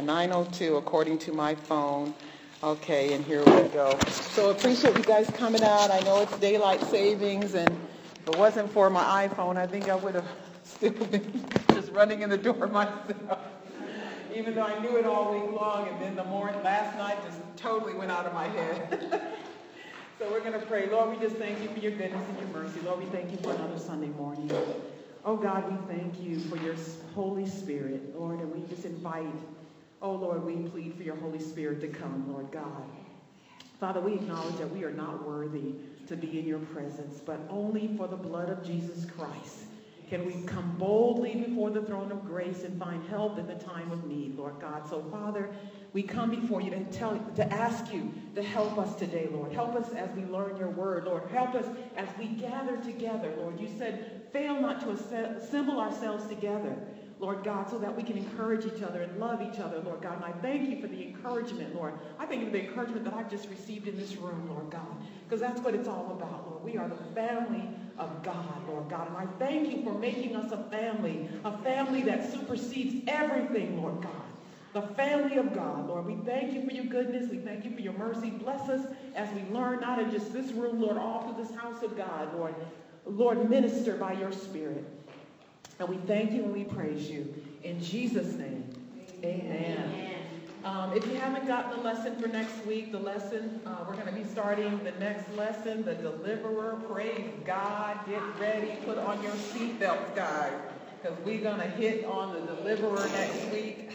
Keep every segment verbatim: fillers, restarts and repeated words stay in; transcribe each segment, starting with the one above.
nine oh two according to my phone. Okay, and here we go. So appreciate you guys coming out. I know it's daylight savings, and if it wasn't for my iPhone, I think I would have still been just running in the door myself. Even though I knew it all week long, and then the morning, last night just totally went out of my head. So we're going to pray. Lord, we just thank you for your goodness and your mercy. Lord, we thank you for another Sunday morning. Oh God, we thank you for your Holy Spirit, Lord, and we just invite, oh Lord, we plead for your Holy Spirit to come, Lord God. Father, we acknowledge that we are not worthy to be in your presence, but only for the blood of Jesus Christ can we come boldly before the throne of grace and find help in the time of need, Lord God. So, Father, we come before you to tell, to ask you to help us today, Lord. Help us as we learn your word, Lord. Help us as we gather together, Lord. You said, fail not to assemble ourselves together, Lord God, so that we can encourage each other and love each other, Lord God. And I thank you for the encouragement, Lord. I thank you for the encouragement that I've just received in this room, Lord God, because that's what it's all about, Lord. We are the family of God, Lord God. And I thank you for making us a family, a family that supersedes everything, Lord God. The family of God, Lord. We thank you for your goodness. We thank you for your mercy. Bless us as we learn, not in just this room, Lord, all through this house of God, Lord. Lord, minister by your Spirit. And we thank you and we praise you. In Jesus' name, amen. amen. Um, if you haven't gotten the lesson for next week, the lesson, uh, we're going to be starting the next lesson, the Deliverer. Praise God. Get ready. Put on your seatbelts, guys, because we're going to hit on the Deliverer next week.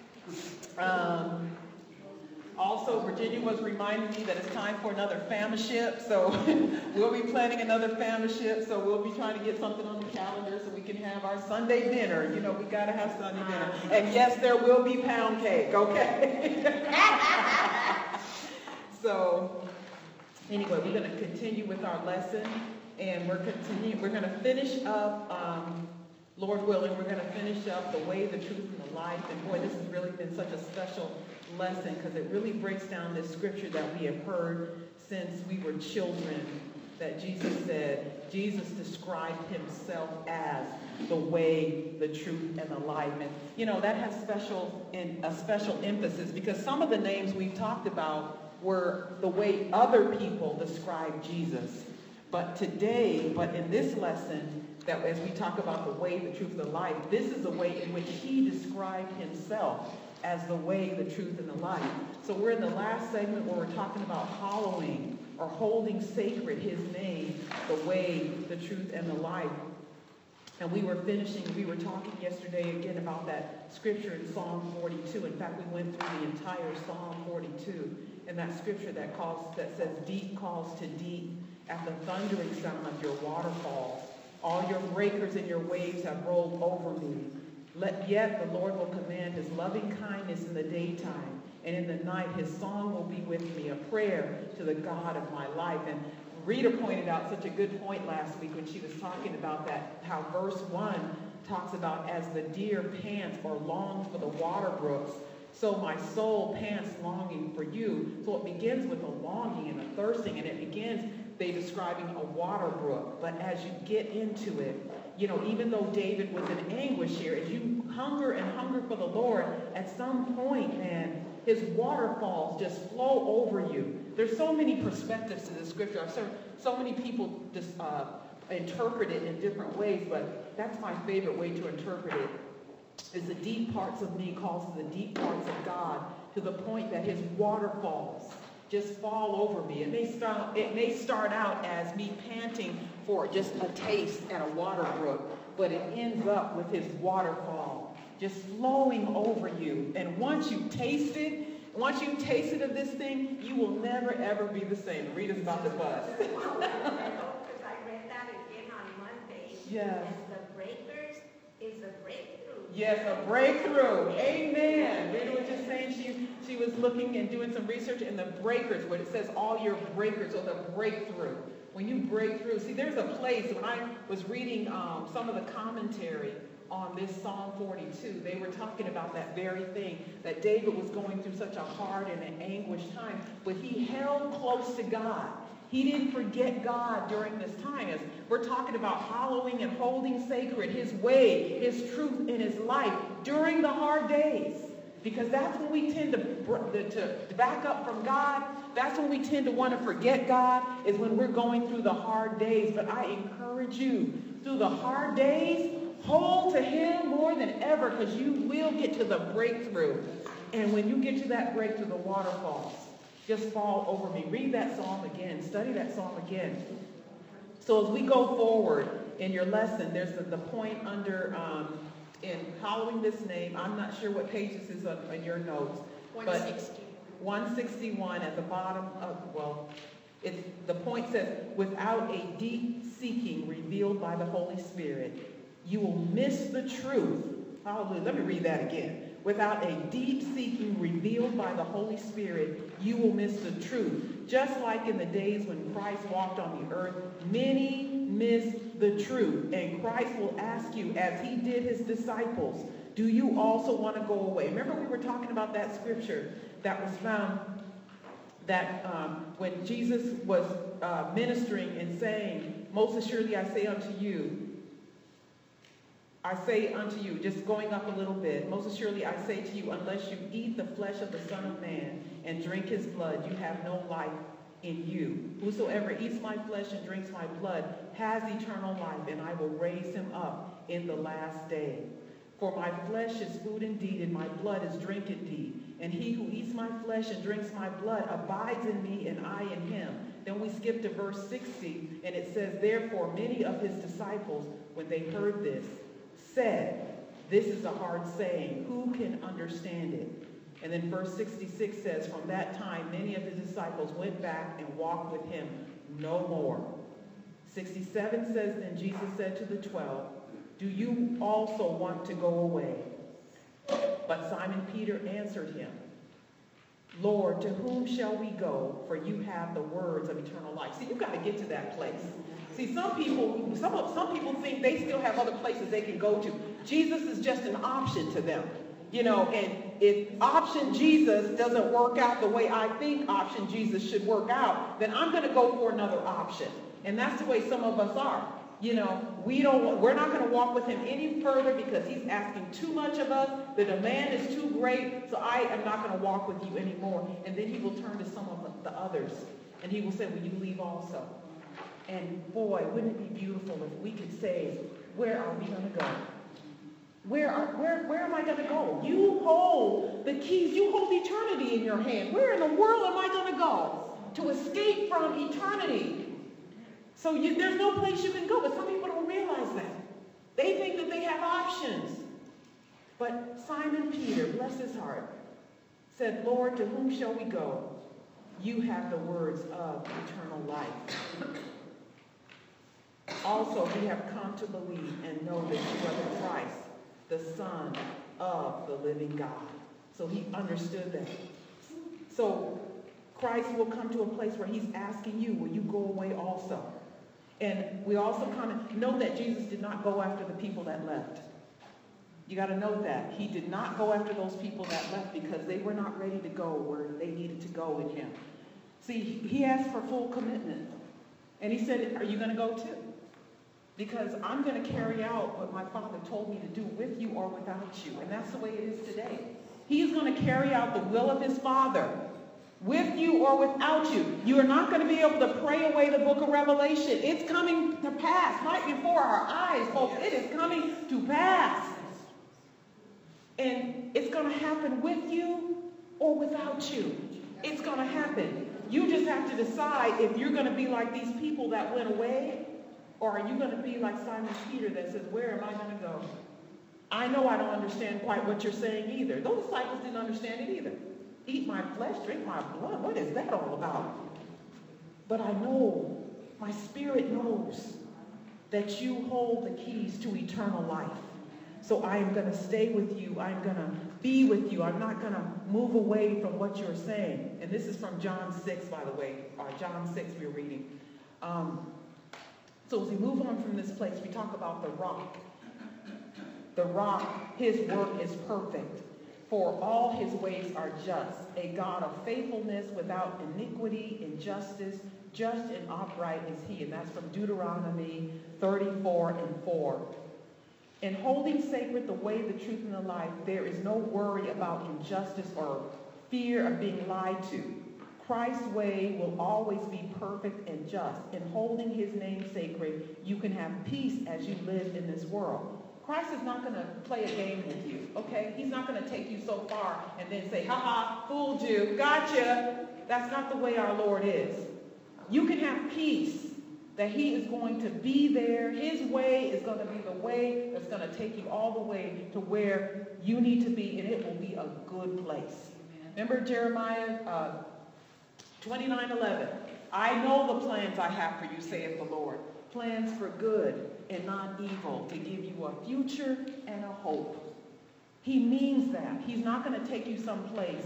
Um, also, Virginia was reminding me that it's time for another fellowship, so we'll be planning another fellowship, so we'll be trying to get something on the calendar so we can have our Sunday dinner. You know, we got to have Sunday dinner. And yes, there will be pound cake, okay? So, anyway, we're going to continue with our lesson, and we're continue. We're going to finish up, um, Lord willing, we're going to finish up the way, the truth, and the life. And boy, this has really been such a special lesson because it really breaks down this scripture that we have heard since we were children, that Jesus said, Jesus described himself as the way, the truth, and the life. And, you know, that has special in, a special emphasis because some of the names we've talked about were the way other people describe Jesus. But today, but in this lesson, that as we talk about the way, the truth, the life, this is the way in which he described himself as the way, the truth, and the life. So we're in the last segment where we're talking about hallowing or holding sacred his name, the way, the truth, and the life. And we were finishing, we were talking yesterday again about that scripture in Psalm forty-two. In fact, we went through the entire Psalm forty-two, and that scripture that calls, that says, deep calls to deep at the thundering sound of your waterfalls. All your breakers and your waves have rolled over me. Let yet the Lord will command his loving kindness in the daytime, and in the night his song will be with me, a prayer to the God of my life. And Rita pointed out such a good point last week when she was talking about that, how verse one talks about as the deer pants or longs for the water brooks, so my soul pants longing for you. So it begins with a longing and a thirsting, and it begins they describing a water brook. But as you get into it, you know, even though David was in anguish here, as you hunger and hunger for the Lord, at some point, man, his waterfalls just flow over you. There's so many perspectives to the scripture. I've seen so many people just uh, interpret it in different ways, but that's my favorite way to interpret it. Is the deep parts of me calls to the deep parts of God, to the point that his waterfalls just fall over me. It may start, it may start out as me panting for just a taste at a water brook, but it ends up with his waterfall just flowing over you. And once you taste it, once you've tasted of this thing, you will never, ever be the same. Rita's about to bust. Because I read that again on Monday. Yes. And the breakers is a breakthrough. Yes, a breakthrough. Amen. Rita was just saying she she was looking and doing some research in the breakers, where it says all your breakers, or the breakthrough. When you break through, see, there's a place, when I was reading um, some of the commentary on this Psalm forty-two, they were talking about that very thing, that David was going through such a hard and an anguished time, but he held close to God. He didn't forget God during this time. As we're talking about hallowing and holding sacred his way, his truth in his life during the hard days. Because that's when we tend to, to back up from God. That's when we tend to want to forget God, is when we're going through the hard days. But I encourage you, through the hard days, hold to him more than ever, because you will get to the breakthrough. And when you get to that breakthrough, the waterfalls just fall over me. Read that psalm again. Study that psalm again. So as we go forward in your lesson, there's the, the point under... Um, in following this name, I'm not sure what page this is on, on your notes, but one sixty-one at the bottom of, well, it's, the point says, without a deep seeking revealed by the Holy Spirit, you will miss the truth. Hallelujah. Let me read that again. Without a deep seeking revealed by the Holy Spirit, you will miss the truth. Just like in the days when Christ walked on the earth, many miss the truth. And Christ will ask you, as he did his disciples, do you also want to go away? Remember, we were talking about that scripture that was found that um, when Jesus was uh, ministering and saying, most assuredly I say unto you, I say unto you, just going up a little bit, most assuredly I say to you, unless you eat the flesh of the Son of Man and drink his blood, you have no life in you. Whosoever eats my flesh and drinks my blood has eternal life, and I will raise him up in the last day. For my flesh is food indeed, and my blood is drink indeed. And he who eats my flesh and drinks my blood abides in me, and I in him. Then we skip to verse sixty, and it says, therefore many of his disciples, when they heard this, said, this is a hard saying, who can understand it? And then verse sixty-six says, from that time many of his disciples went back and walked with him no more. sixty-seven says, then Jesus said to the twelve, do you also want to go away? But Simon Peter answered him, Lord, to whom shall we go? For you have the words of eternal life. See, you've got to get to that place. See, some people, some, some people think they still have other places they can go to. Jesus is just an option to them. You know, and if option Jesus doesn't work out the way I think option Jesus should work out, then I'm going to go for another option. And that's the way some of us are. You know, we don't, we're not going to walk with him any further because he's asking too much of us. The demand is too great, so I am not going to walk with you anymore. And then he will turn to some of the others, and he will say, will you leave also? And boy, wouldn't it be beautiful if we could say, where are we going to go? Where, are, where, where am I going to go? You hold the keys. You hold eternity in your hand. Where in the world am I going to go to escape from eternity? So you, there's no place you can go, but some people don't realize that. They think that they have options. But Simon Peter, bless his heart, said, Lord, to whom shall we go? You have the words of eternal life. Also, we have come to believe and know that you are the Christ, the Son of the living God. So he understood that. So Christ will come to a place where he's asking you, will you go away also? And we also kind of know that Jesus did not go after the people that left. You got to know that. He did not go after those people that left because they were not ready to go where they needed to go in him. See, he asked for full commitment. And he said, are you going to go too? Because I'm going to carry out what my Father told me to do with you or without you. And that's the way it is today. He's going to carry out the will of his Father with you or without you. You are not going to be able to pray away the book of Revelation. It's coming to pass right before our eyes, folks. It is coming to pass. And it's going to happen with you or without you. It's going to happen. You just have to decide if you're going to be like these people that went away, or are you going to be like Simon Peter that says, where am I going to go? I know I don't understand quite what you're saying either. Those disciples didn't understand it either. Eat my flesh, drink my blood. What is that all about? But I know, my spirit knows that you hold the keys to eternal life. So I am going to stay with you. I'm going to be with you. I'm not going to move away from what you're saying. And this is from John six, by the way. Or John six we're reading. Um, so as we move on from this place, we talk about the rock. The rock, his work is perfect. For all his ways are just, a God of faithfulness without iniquity, injustice, just and upright is he. And that's from Deuteronomy thirty-four and four. In holding sacred the way, the truth, and the life, there is no worry about injustice or fear of being lied to. Christ's way will always be perfect and just. In holding his name sacred, you can have peace as you live in this world. Christ is not going to play a game with you, okay? He's not going to take you so far and then say, ha-ha, fooled you, gotcha. That's not the way our Lord is. You can have peace that he is going to be there. His way is going to be the way that's going to take you all the way to where you need to be, and it will be a good place. Amen. Remember Jeremiah uh, twenty-nine eleven. I know the plans I have for you, saith the Lord. Plans for good and not evil, to give you a future and a hope. He means that. He's not going to take you someplace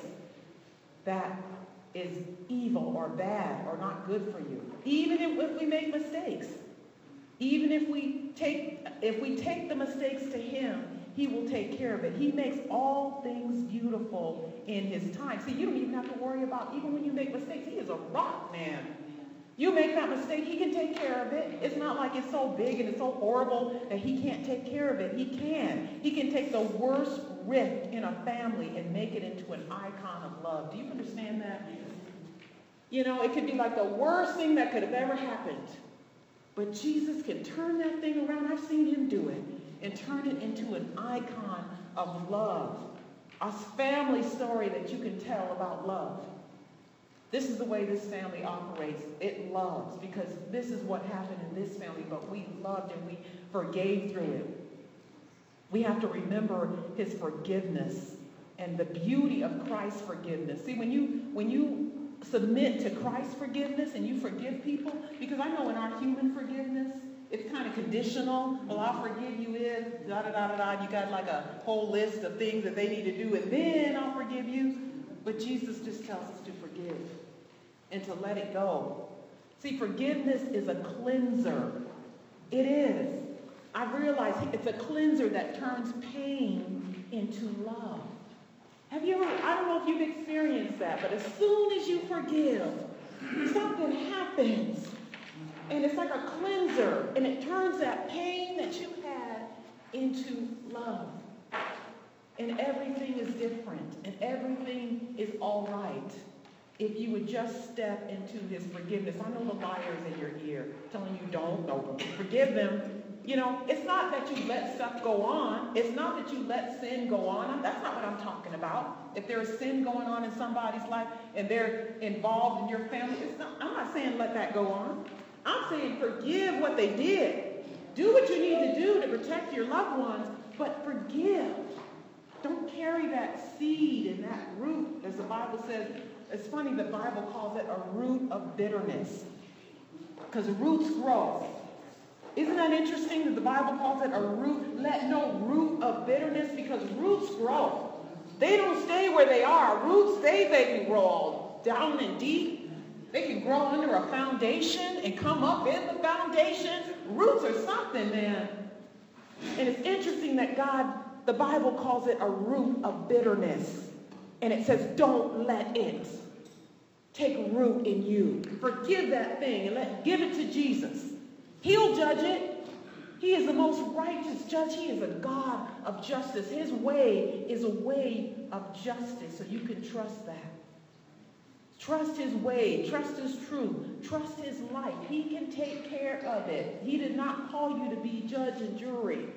that is evil or bad or not good for you. Even if we make mistakes, even if we take if we take the mistakes to him, he will take care of it. He makes all things beautiful in his time. See, you don't even have to worry about, even when you make mistakes, he is a rock, man. You make that mistake, he can take care of it. It's not like it's so big and it's so horrible that he can't take care of it. He can. He can take the worst rift in a family and make it into an icon of love. Do you understand that? You know, it could be like the worst thing that could have ever happened. But Jesus can turn that thing around. I've seen him do it. And turn it into an icon of love. A family story that you can tell about love. This is the way this family operates. It loves, because this is what happened in this family, but we loved and we forgave through it. We have to remember his forgiveness and the beauty of Christ's forgiveness. See, when you when you submit to Christ's forgiveness and you forgive people, because I know in our human forgiveness, it's kind of conditional. Well, I'll forgive you if, da da da da da. You got like a whole list of things that they need to do, and then I'll forgive you. But Jesus just tells us to forgive and to let it go. See, forgiveness is a cleanser. It is. I realize it's a cleanser that turns pain into love. Have you ever, I don't know if you've experienced that, but as soon as you forgive, something happens. And it's like a cleanser, and it turns that pain that you had into love. And everything is different, and everything is all right if you would just step into his forgiveness. I know the liars in your ear telling you don't, no, forgive them. You know, it's not that you let stuff go on. It's not that you let sin go on. That's not what I'm talking about. If there is sin going on in somebody's life and they're involved in your family, it's not, I'm not saying let that go on. I'm saying forgive what they did. Do what you need to do to protect your loved ones, but forgive. Don't carry that seed and that root, as the Bible says. It's funny, the Bible calls it a root of bitterness, because roots grow. Isn't that interesting that the Bible calls it a root? Let no root of bitterness, because roots grow. They don't stay where they are. Roots, they, they can grow down and deep. They can grow under a foundation and come up in the foundation. Roots are something, man. And it's interesting that God, the Bible calls it a root of bitterness. And it says, don't let it take root in you. Forgive that thing and let give it to Jesus. He'll judge it. He is the most righteous judge. He is a God of justice. His way is a way of justice, so you can trust that. Trust his way. Trust his truth. Trust his life. He can take care of it. He did not call you to be judge and jury.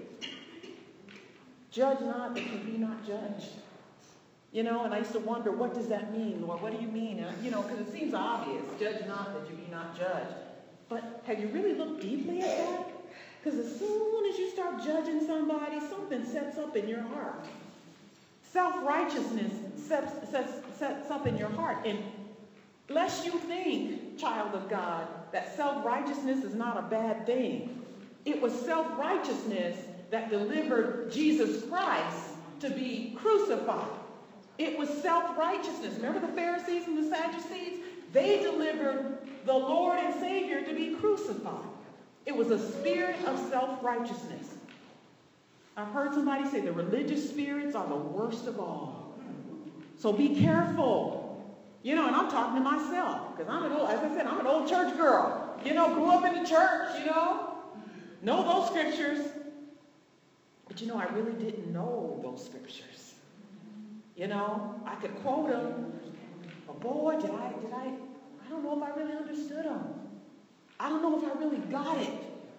Judge not that you be not judged. You know, and I used to wonder, what does that mean, Lord? What do you mean? And, you know, because it seems obvious. Judge not that you be not judged. But have you really looked deeply at that? Because as soon as you start judging somebody, something sets up in your heart. Self-righteousness sets, sets, sets up in your heart. And lest you think, child of God, that self-righteousness is not a bad thing. It was self-righteousness that delivered Jesus Christ to be crucified. It was self-righteousness. Remember the Pharisees and the Sadducees? They delivered the Lord and Savior to be crucified. It was a spirit of self-righteousness. I've heard somebody say the religious spirits are the worst of all. So be careful. You know, and I'm talking to myself, because I'm an old, as I said, I'm an old church girl. You know, grew up in the church, you know. Know those scriptures. But But you know, I really didn't know those scriptures. You know, I could quote them, but boy, did I, did I, I don't know if I really understood them. I don't know if I really got it.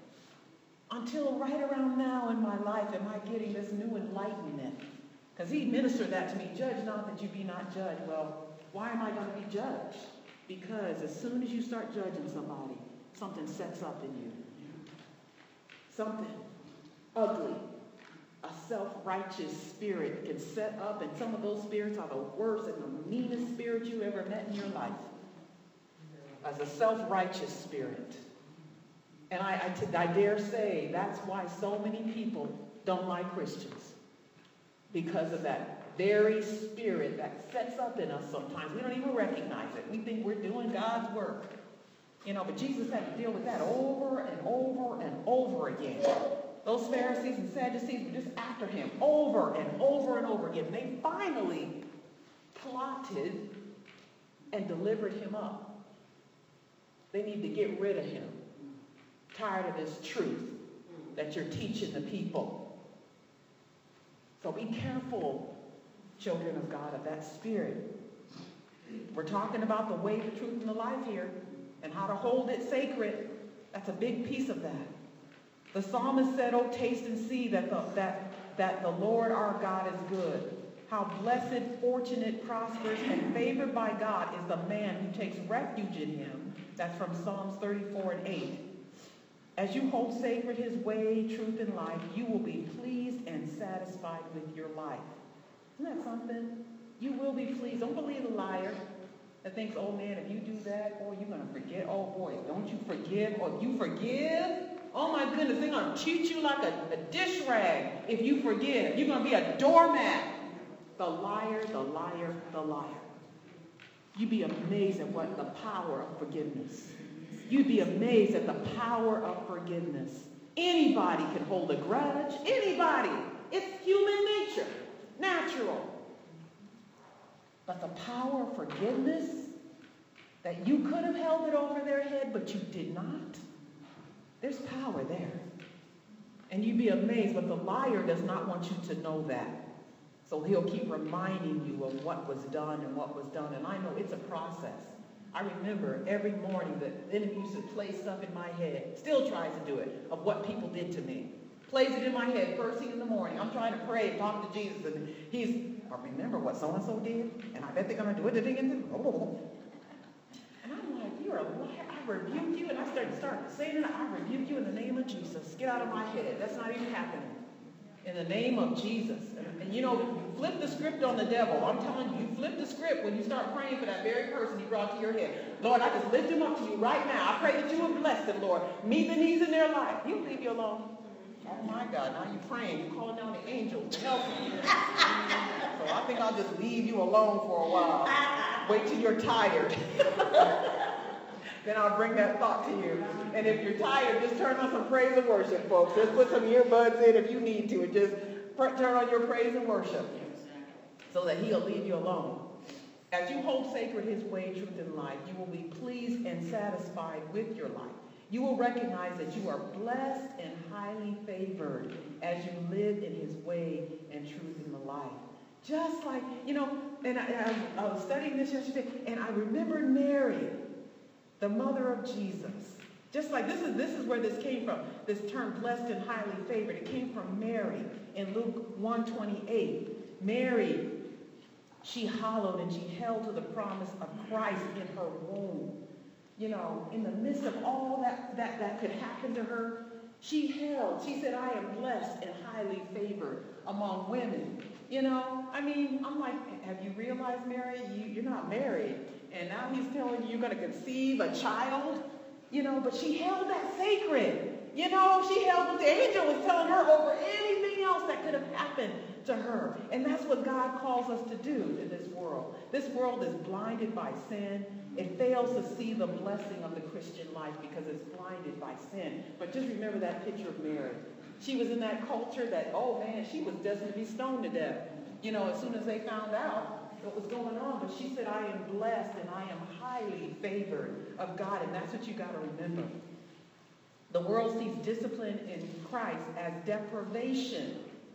Until right around now in my life am I getting this new enlightenment. Because he ministered that to me, judge not that you be not judged. Well, why am I going to be judged? Because as soon as you start judging somebody, something sets up in you. Something ugly. A self-righteous spirit can set up, and some of those spirits are the worst and the meanest spirit you ever met in your life. As a self-righteous spirit. And I, I, t- I dare say that's why so many people don't like Christians. Because of that very spirit that sets up in us sometimes. We don't even recognize it. We think we're doing God's work. You know, but Jesus had to deal with that over and over and over again. Those Pharisees and Sadducees were just after him over and over and over again. They finally plotted and delivered him up. They need to get rid of him. Tired of this truth that you're teaching the people. So be careful, children of God, of that spirit. We're talking about the way, the truth, and the life here, and how to hold it sacred. That's a big piece of that. The psalmist said, "Oh, taste and see that the, that, that the Lord our God is good. How blessed, fortunate, prosperous, and favored by God is the man who takes refuge in him." That's from Psalms thirty-four and eight. As you hold sacred his way, truth, and life, you will be pleased and satisfied with your life. Isn't that something? You will be pleased. Don't believe a liar that thinks, oh man, if you do that, oh, you're going to forget. Oh boy, don't you forgive? Or if you forgive, oh my goodness, they're going to treat you like a, a dish rag if you forgive. You're going to be a doormat. The liar, the liar, the liar. You'd be amazed at what the power of forgiveness. You'd be amazed at the power of forgiveness. Anybody can hold a grudge. Anybody. It's human nature. Natural. But the power of forgiveness, that you could have held it over their head, but you did not. There's power there. And you'd be amazed, but the liar does not want you to know that. So he'll keep reminding you of what was done and what was done. And I know it's a process. I remember every morning that the enemy used to play stuff in my head, still tries to do it, of what people did to me. Plays it in my head first thing in the morning. I'm trying to pray and talk to Jesus, and he's, I remember what so-and-so did, and I bet they're going to do it again. And I'm like, you're a liar. I rebuke you. And I started start saying it. I rebuke you in the name of Jesus. Get out of my head. That's not even happening. In the name of Jesus. And, and you know, flip the script on the devil. I'm telling you, you flip the script when you start praying for that very person you brought to your head. Lord, I just lift him up to you right now. I pray that you would bless them, Lord. Meet the needs in their life. He'll leave you alone. Oh my God, now you're praying. You're calling down the angels to help you. So I think I'll just leave you alone for a while. Wait till you're tired. Then I'll bring that thought to you. And if you're tired, just turn on some praise and worship, folks. Just put some earbuds in if you need to. And just turn on your praise and worship so that he'll leave you alone. As you hold sacred his way, truth, and life, you will be pleased and satisfied with your life. You will recognize that you are blessed and highly favored as you live in his way and truth in the life. Just like, you know, and I, I, I was studying this yesterday, and I remembered Mary, the mother of Jesus. Just like this is this is where this came from, this term blessed and highly favored. It came from Mary in Luke one twenty-eight. Mary, she hallowed and she held to the promise of Christ in her womb. You know, in the midst of all that, that, that could happen to her, she held. She said, I am blessed and highly favored among women. You know, I mean, I'm like, have you realized, Mary, you, you're not married. And now he's telling you you're going to conceive a child. You know, but she held that sacred. You know, she held what the angel was telling her over anything else that could have happened to her. And that's what God calls us to do in this world. This world is blinded by sin. It fails to see the blessing of the Christian life because it's blinded by sin. But just remember that picture of Mary. She was in that culture that, oh man, she was destined to be stoned to death. You know, as soon as they found out what was going on. But she said, I am blessed and I am highly favored of God. And that's what you got to remember. The world sees discipline in Christ as deprivation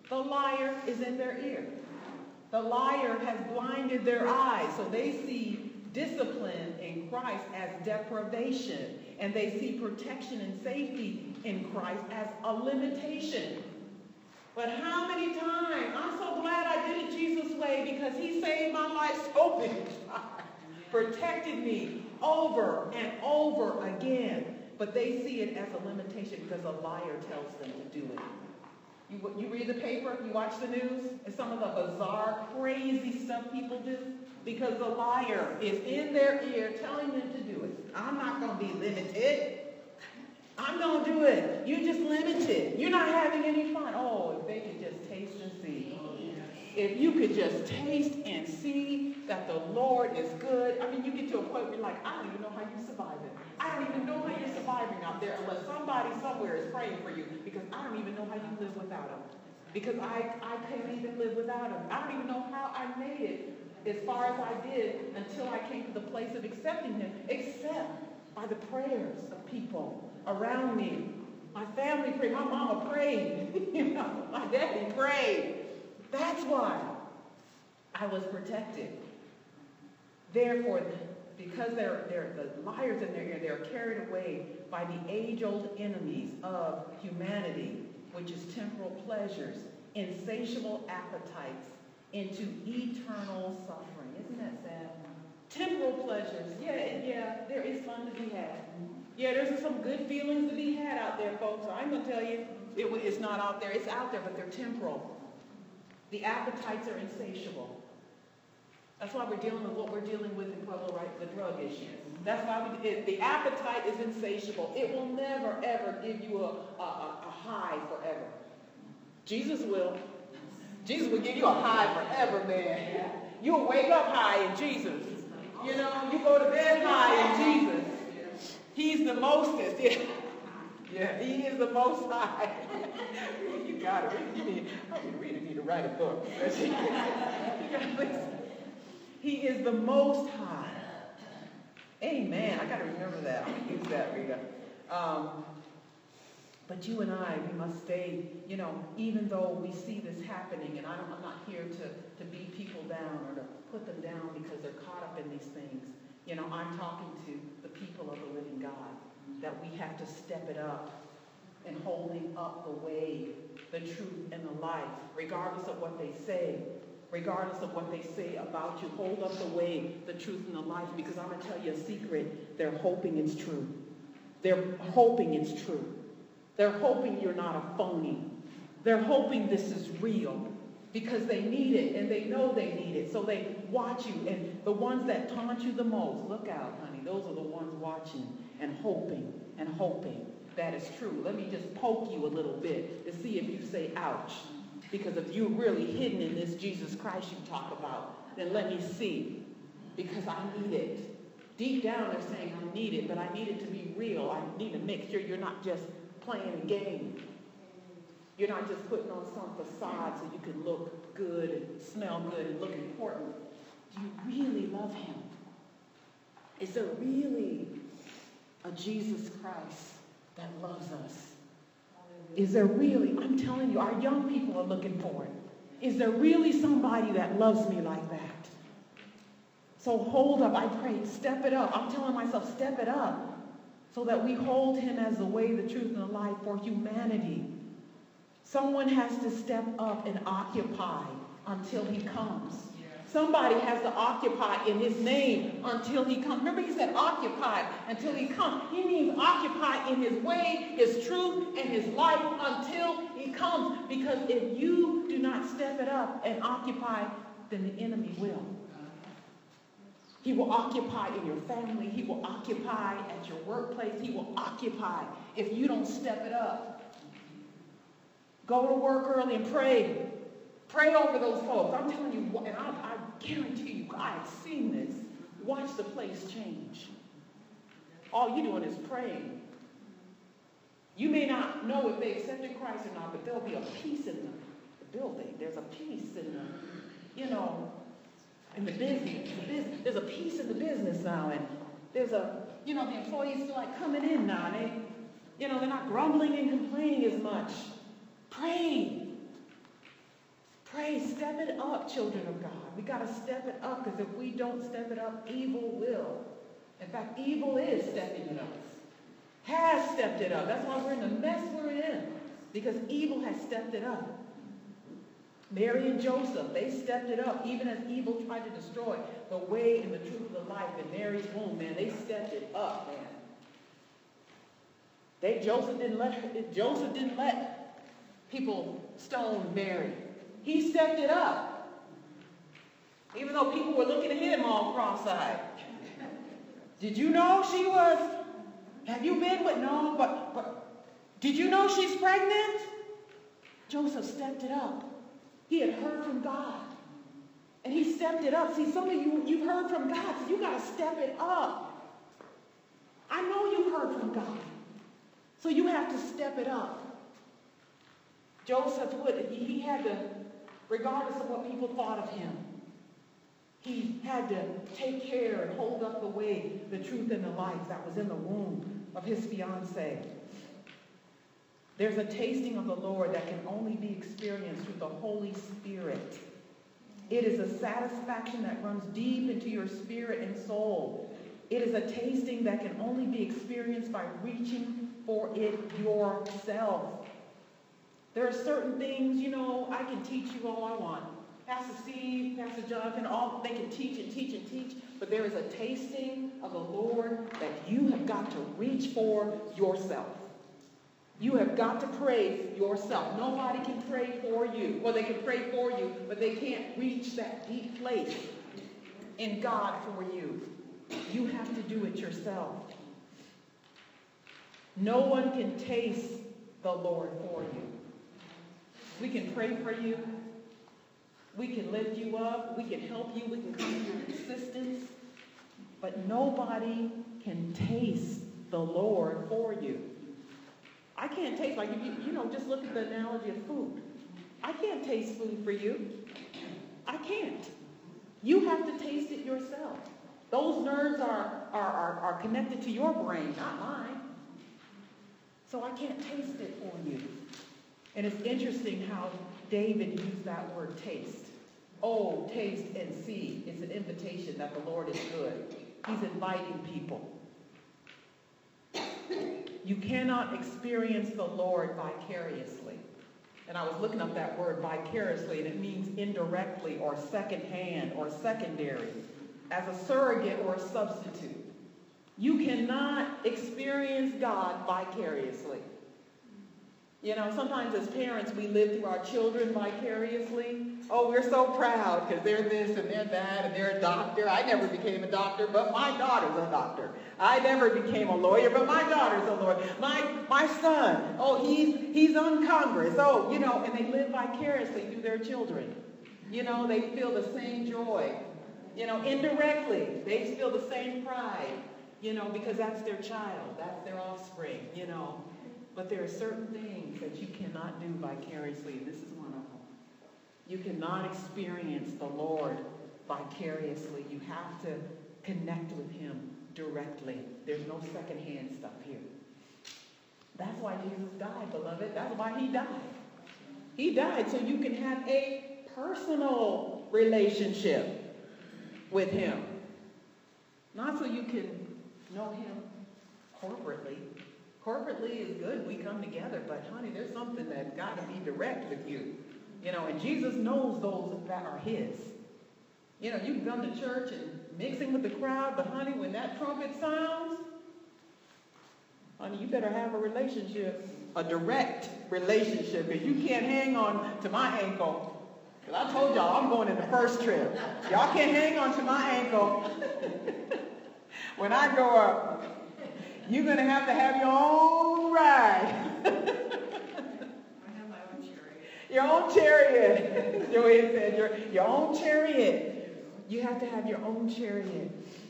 The liar is in their ear. The liar has blinded their eyes, so they see discipline in Christ as deprivation, and they see protection and safety in Christ as a limitation. But how many times, I'm so glad I did it Jesus' way, because he saved my life so many times, protected me over and over again. But they see it as a limitation because a liar tells them to do it. You, you read the paper, you watch the news, and some of the bizarre, crazy stuff people do, because the liar is in their ear telling them to do it. I'm not going to be limited. I'm going to do it. You're just limited. You're not having any fun. Oh, if they could just taste and see. If you could just taste and see that the Lord is good. I mean, you get to a point where you're like, I don't even know how you're surviving. I don't even know how you're surviving out there unless somebody somewhere is praying for you, because I don't even know how you live without him. Because I, I can't even live without him. I don't even know how I made it as far as I did until I came to the place of accepting him, except by the prayers of people around me. My family prayed. My mama prayed. You know, my daddy prayed. That's why I was protected. Therefore, because they're, they're the liars in their ear, they're carried away by the age-old enemies of humanity, which is temporal pleasures, insatiable appetites, into eternal suffering. Isn't that sad? Temporal pleasures. Yeah, yeah, there is fun to be had. Yeah, there's some good feelings to be had out there, folks. I'm going to tell you, it, it's not out there. It's out there, but they're temporal. The appetites are insatiable. That's why we're dealing with what we're dealing with in Pueblo, right? The drug issue. That's why we, it, the appetite is insatiable. It will never, ever give you a, a, a high forever. Jesus will. Jesus will give you a high forever, man. You'll wake up high in Jesus. You know, you go to bed high in Jesus. He's the mostest. Yeah, yeah, he is the most high. You got it. You need, you really need to write a book. You gotta listen. He is the most high. Amen. I got to remember that. I'm going to use that, Rita. Um, but you and I, we must stay, you know, even though we see this happening, and I don't, I'm not here to, to beat people down or to put them down because they're caught up in these things. You know, I'm talking to the people of the living God, that we have to step it up in holding up the way, the truth, and the life, regardless of what they say. Regardless of what they say about you, hold up the way, the truth, and the life, because I'm going to tell you a secret. They're hoping it's true. They're hoping it's true. They're hoping you're not a phony. They're hoping this is real because they need it, and they know they need it. So they watch you, and the ones that taunt you the most, look out, honey. Those are the ones watching and hoping and hoping that is true. Let me just poke you a little bit to see if you say, ouch. Because if you're really hidden in this Jesus Christ you talk about, then let me see. Because I need it. Deep down they're saying I need it, but I need it to be real. I need to make sure you're not just playing a game. You're not just putting on some facade so you can look good and smell good and look important. Do you really love him? Is there really a Jesus Christ that loves us? Is there really, I'm telling you, our young people are looking for it. Is there really somebody that loves me like that? So hold up, I pray, step it up. I'm telling myself, step it up so that we hold him as the way, the truth, and the life for humanity. Someone has to step up and occupy until he comes. Somebody has to occupy in his name until he comes. Remember he said occupy until he comes. He means occupy in his way, his truth, and his life until he comes. Because if you do not step it up and occupy, then the enemy will. He will occupy in your family. He will occupy at your workplace. He will occupy if you don't step it up. Go to work early and pray. Pray over those folks. I'm telling you, and I, I guarantee you, I've seen this. Watch the place change. All you're doing is praying. You may not know if they accepted Christ or not, but there'll be a peace in the, the building. There's a peace in the, you know, in the business. The business. There's a peace in the business now, and there's a, you know, the employees feel like coming in now. And they, you know, they're not grumbling and complaining as much. Pray. Pray, step it up, children of God. We got to step it up, because if we don't step it up, evil will. In fact, evil is stepping it up. Has stepped it up. That's why we're in the mess we're in, because evil has stepped it up. Mary and Joseph, they stepped it up, even as evil tried to destroy the way and the truth of the life in Mary's womb, man. They stepped it up, man. They Joseph didn't let her, Joseph didn't let people stone Mary. He stepped it up. Even though people were looking at him all cross-eyed. Did you know she was, have you been with, no, but, but, did you know she's pregnant? Joseph stepped it up. He had heard from God. And he stepped it up. See, some of you, you've heard from God, so you got to step it up. I know you've heard from God. So you have to step it up. Joseph would, he, he had to, regardless of what people thought of him, he had to take care and hold up the way, the truth, and the life that was in the womb of his fiancée. There's a tasting of the Lord that can only be experienced through the Holy Spirit. It is a satisfaction that runs deep into your spirit and soul. It is a tasting that can only be experienced by reaching for it yourself. There are certain things, you know, I can teach you all I want. Pastor Steve, Pastor Jonathan, all they can teach and teach and teach, but there is a tasting of the Lord that you have got to reach for yourself. You have got to pray yourself. Nobody can pray for you. Well, they can pray for you, but they can't reach that deep place in God for you. You have to do it yourself. No one can taste the Lord for you. We can pray for you. We can lift you up. We can help you. We can come to your assistance. But nobody can taste the Lord for you. I can't taste, like, if you, you know, just look at the analogy of food. I can't taste food for you. I can't. You have to taste it yourself. Those nerves are, are, are, are connected to your brain, not mine. So I can't taste it for you. And it's interesting how David used that word taste. Oh, taste and see. It's an invitation that the Lord is good. He's inviting people. You cannot experience the Lord vicariously. And I was looking up that word vicariously, and it means indirectly or secondhand or secondary, as a surrogate or a substitute. You cannot experience God vicariously. You know, sometimes as parents, we live through our children vicariously. Oh, we're so proud because they're this and they're that and they're a doctor. I never became a doctor, but my daughter's a doctor. I never became a lawyer, but my daughter's a lawyer. My my son, oh, he's he's on Congress. Oh, you know, and they live vicariously through their children. You know, they feel the same joy. You know, indirectly, they feel the same pride. You know, because that's their child, that's their offspring. You know. But there are certain things that you cannot do vicariously, and this is one of them. You cannot experience the Lord vicariously. You have to connect with him directly. There's no secondhand stuff here. That's why Jesus died, beloved. That's why he died. He died so you can have a personal relationship with him. Not so you can know him corporately. Corporately is good. We come together, but honey, there's something that's got to be direct with you. You know, and Jesus knows those that are his. You know, you can come to church and mixing with the crowd, but honey, when that trumpet sounds, honey, you better have a relationship, a direct relationship, because you can't hang on to my ankle. Because I told y'all I'm going in the first trip. Y'all can't hang on to my ankle. When I grow up, you're going to have to have your own ride. I have my own chariot. Your own chariot. Joanne said, your, your own chariot. You have to have your own chariot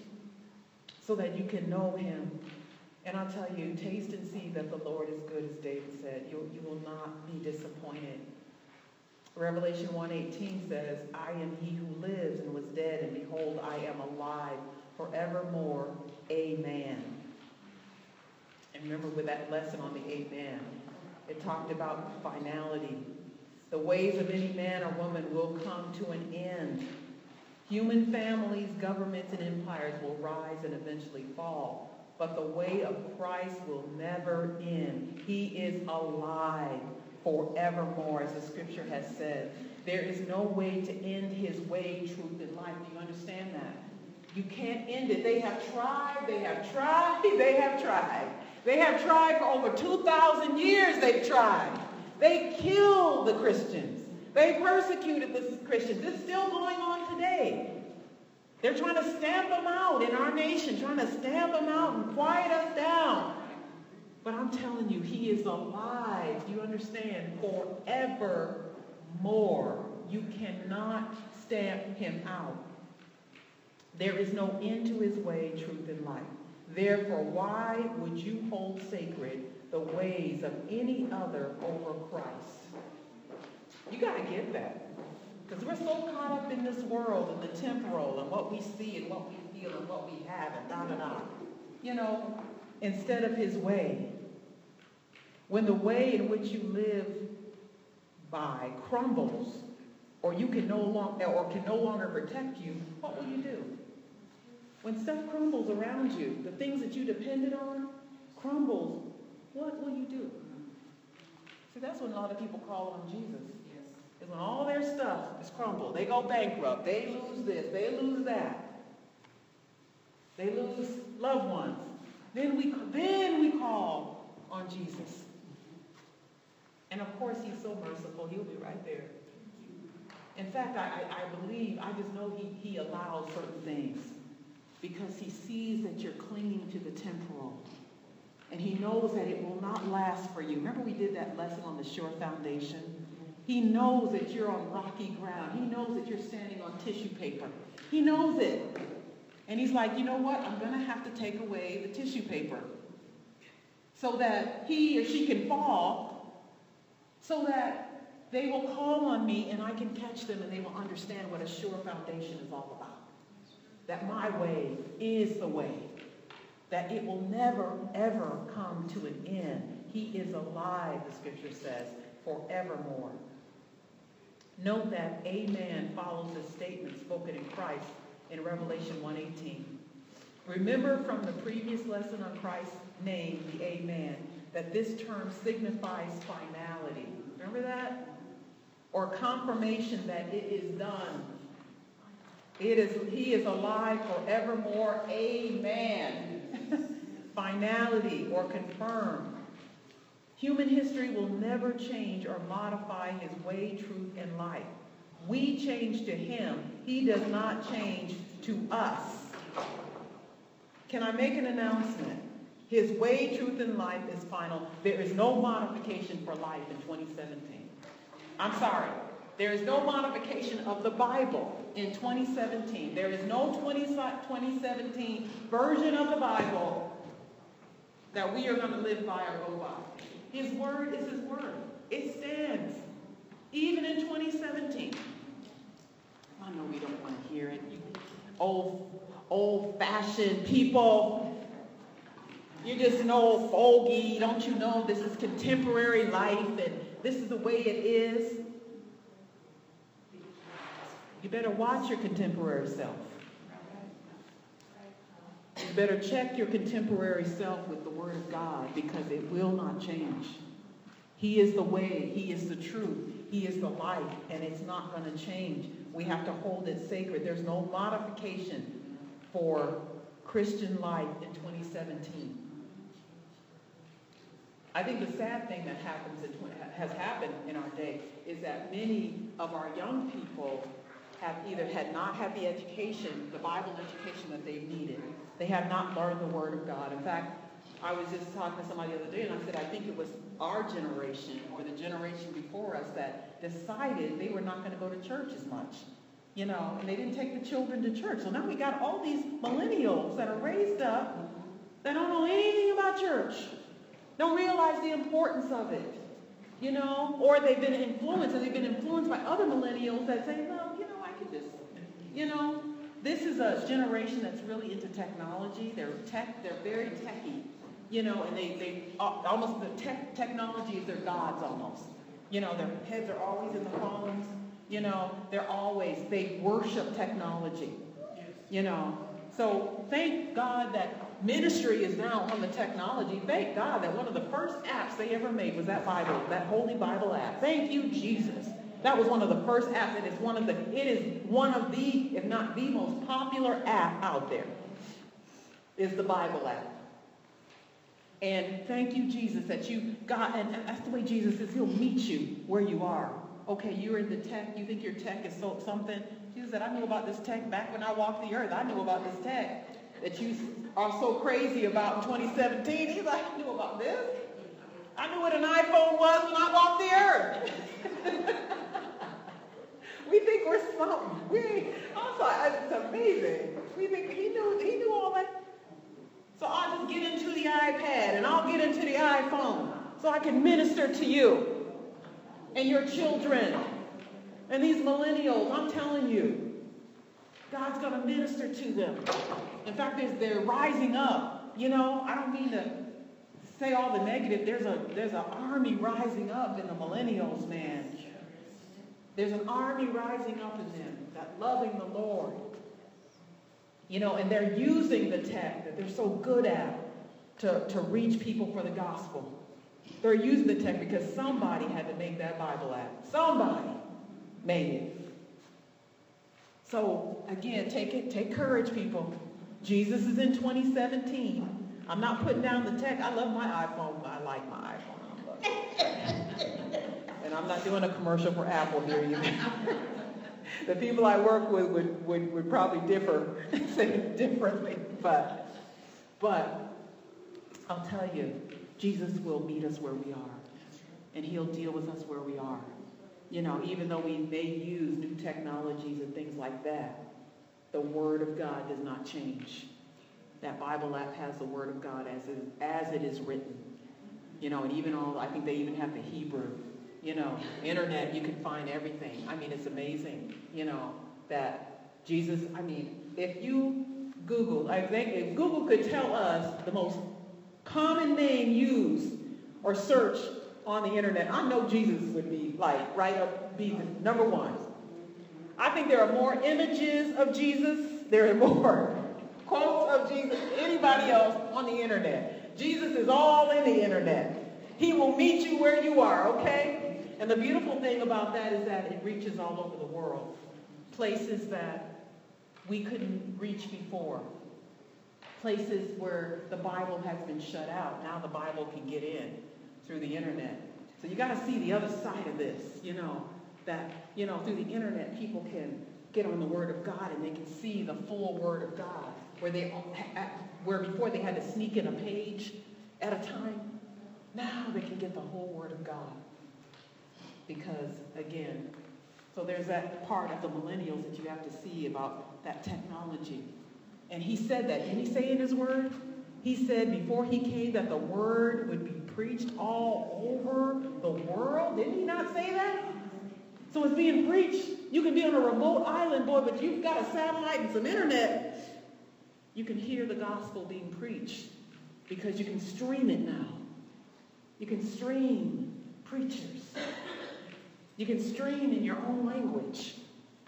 so that you can know him. And I'll tell you, taste and see that the Lord is good, as David said. You, you will not be disappointed. Revelation one eighteen says, I am he who lives and was dead, and behold, I am alive forevermore. Amen. And remember with that lesson on the amen, it talked about finality. The ways of any man or woman will come to an end. Human families, governments, and empires will rise and eventually fall. But the way of Christ will never end. He is alive forevermore, as the scripture has said. There is no way to end his way, truth, and life. Do you understand that? You can't end it. They have tried, they have tried, they have tried. They have tried for over two thousand years, they've tried. They killed the Christians. They persecuted the Christians. This is still going on today. They're trying to stamp them out in our nation, trying to stamp them out and quiet us down. But I'm telling you, he is alive. You understand? Forevermore. You cannot stamp him out. There is no end to his way, truth, and life. Therefore, why would you hold sacred the ways of any other over Christ? You got to get that. Because we're so caught up in this world and the temporal and what we see and what we feel and what we have and da da da. You know, instead of his way. When the way in which you live by crumbles, or you can no longer or can no longer protect you, what will you do? When stuff crumbles around you, the things that you depended on crumbles, what will you do? See, that's when a lot of people call on Jesus. Is when all their stuff is crumbled. They go bankrupt. They lose this. They lose that. They lose loved ones. Then we, then we call on Jesus. And of course, he's so merciful. He'll be right there. In fact, I, I, I believe, I just know he, he allows certain things because he sees that you're clinging to the temporal. And he knows that it will not last for you. Remember we did that lesson on the sure foundation? He knows that you're on rocky ground. He knows that you're standing on tissue paper. He knows it. And he's like, you know what? I'm going to have to take away the tissue paper so that he or she can fall, so that they will call on me and I can catch them and they will understand what a sure foundation is all about. That my way is the way. That it will never, ever come to an end. He is alive, the scripture says, forevermore. Note that amen follows a statement spoken in Christ in Revelation one eighteen. Remember from the previous lesson on Christ's name, the amen, that this term signifies finality. Remember that? Or confirmation that it is done. It is, he is alive forevermore. Amen. Finality or confirm. Human history will never change or modify his way, truth, and life. We change to him. He does not change to us. Can I make an announcement? His way, truth, and life is final. There is no modification for life in twenty seventeen. I'm sorry. There is no modification of the Bible in twenty seventeen. There is no twenty seventeen version of the Bible that we are going to live by or go by. His word is his word. It stands. Even in twenty seventeen. I know we don't want to hear it. You old, old-fashioned people. You just know fogey. Don't you know this is contemporary life and this is the way it is? You better watch your contemporary self. You better check your contemporary self with the Word of God because it will not change. He is the way, he is the truth, he is the life, and it's not going to change. We have to hold it sacred. There's no modification for Christian life in twenty seventeen. I think the sad thing that happens in, has happened in our day is that many of our young people have either had not had the education, the Bible education that they've needed. They have not learned the Word of God. In fact, I was just talking to somebody the other day, and I said, I think it was our generation or the generation before us that decided they were not going to go to church as much, you know, and they didn't take the children to church. So now we got all these millennials that are raised up that don't know anything about church, don't realize the importance of it, you know, or they've been influenced, and they've been influenced by other millennials that say, well, you know, I could just, you know, this is a generation that's really into technology. They're tech, they're very techy. You know, and they, they almost, the tech, technology is their gods almost. You know, their heads are always in the phones. You know, they're always, they worship technology. You know, so thank God that ministry is now on the technology. Thank God that one of the first apps they ever made was that Bible, that Holy Bible app. Thank you, Jesus. That was one of the first apps. It is one of the, it is one of the, if not the most popular app out there, is the Bible app. And thank you, Jesus, that you got, and that's the way Jesus is. He'll meet you where you are. Okay, you're in the tech. You think your tech is so something. Jesus said, I knew about this tech back when I walked the earth. I knew about this tech that you are so crazy about in twenty seventeen. He's like, I knew about this. I knew what an iPhone was when I walked the earth. We think we're something. We, I'm sorry, it's amazing. We think he knew, he knew all that. So I'll just get into the iPad and I'll get into the iPhone so I can minister to you and your children and these millennials. I'm telling you, God's going to minister to them. In fact, they're rising up. You know, I don't mean to say all the negative. There's a there's an army rising up in the millennials, man. There's an army rising up in them that loving the Lord. You know, and they're using the tech that they're so good at to, to reach people for the gospel. They're using the tech because somebody had to make that Bible app. Somebody made it. So, again, take it, take courage, people. Jesus is in twenty seventeen. I'm not putting down the tech. I love my iPhone. I like my iPhone. And I'm not doing a commercial for Apple here either. The people I work with would, would, would probably differ, say differently. But, but I'll tell you, Jesus will meet us where we are. And he'll deal with us where we are. You know, even though we may use new technologies and things like that, the Word of God does not change. That Bible app has the Word of God as it, as it is written. You know, and even all, I think they even have the Hebrew. You know, internet, you can find everything. I mean, it's amazing, you know, that Jesus, I mean, if you Google, I think if Google could tell us the most common name used or searched on the internet, I know Jesus would be like, right up, be the number one. I think there are more images of Jesus, there are more quotes of Jesus than anybody else on the internet. Jesus is all in the internet. He will meet you where you are, okay? And the beautiful thing about that is that it reaches all over the world. Places that we couldn't reach before. Places where the Bible has been shut out. Now the Bible can get in through the internet. So you got to see the other side of this, you know, that, you know, through the internet people can get on the Word of God and they can see the full Word of God. Where they, where before they had to sneak in a page at a time, now they can get the whole Word of God. Because, again, so there's that part of the millennials that you have to see about that technology. And he said that. Didn't he say in his word? He said before he came that the word would be preached all over the world. Didn't he not say that? So it's being preached. You can be on a remote island, boy, but you've got a satellite and some internet. You can hear the gospel being preached because you can stream it now. You can stream preachers. You can stream in your own language.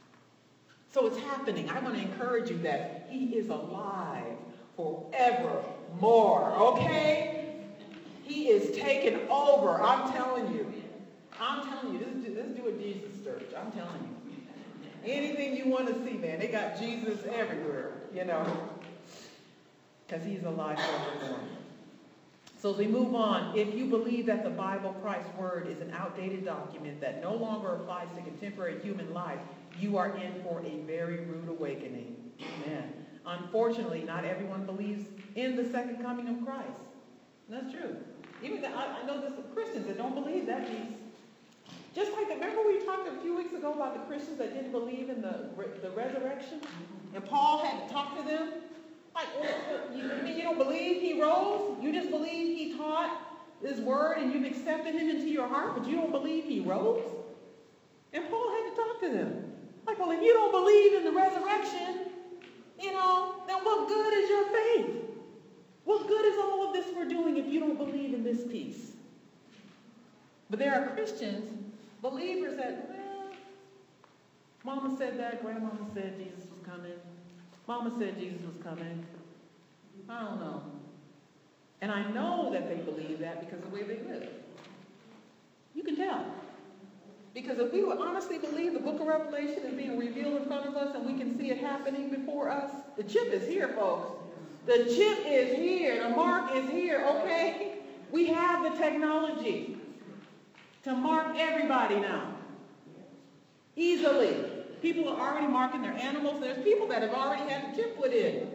So it's happening. I want to encourage you that he is alive forevermore, okay? He is taking over. I'm telling you. I'm telling you. This is, this is do a Jesus search. I'm telling you. Anything you want to see, man. They got Jesus everywhere, you know, because he's alive forevermore. So as we move on, if you believe that the Bible, Christ's Word, is an outdated document that no longer applies to contemporary human life, you are in for a very rude awakening. Amen. Unfortunately, not everyone believes in the second coming of Christ. And that's true. Even the, I, I know there's some Christians that don't believe that piece. Just like, the, remember we talked a few weeks ago about the Christians that didn't believe in the, the resurrection? And Paul had to talk to them? Like, well, you, I mean, you don't believe he rose? You just believe he taught his word and you've accepted him into your heart, but you don't believe he rose? And Paul had to talk to them. Like, well, if you don't believe in the resurrection, you know, then what good is your faith? What good is all of this we're doing if you don't believe in this piece? But there are Christians Believers that, well, Mama said that, Grandmama said Jesus was coming. Mama said Jesus was coming. I don't know. And I know that they believe that because of the way they live. You can tell. Because if we would honestly believe the book of Revelation is being revealed in front of us and we can see it happening before us, the chip is here, folks. The chip is here. The mark is here, okay? We have the technology to mark everybody now. Easily. People are already marking their animals. There's people that have already had the chip put in.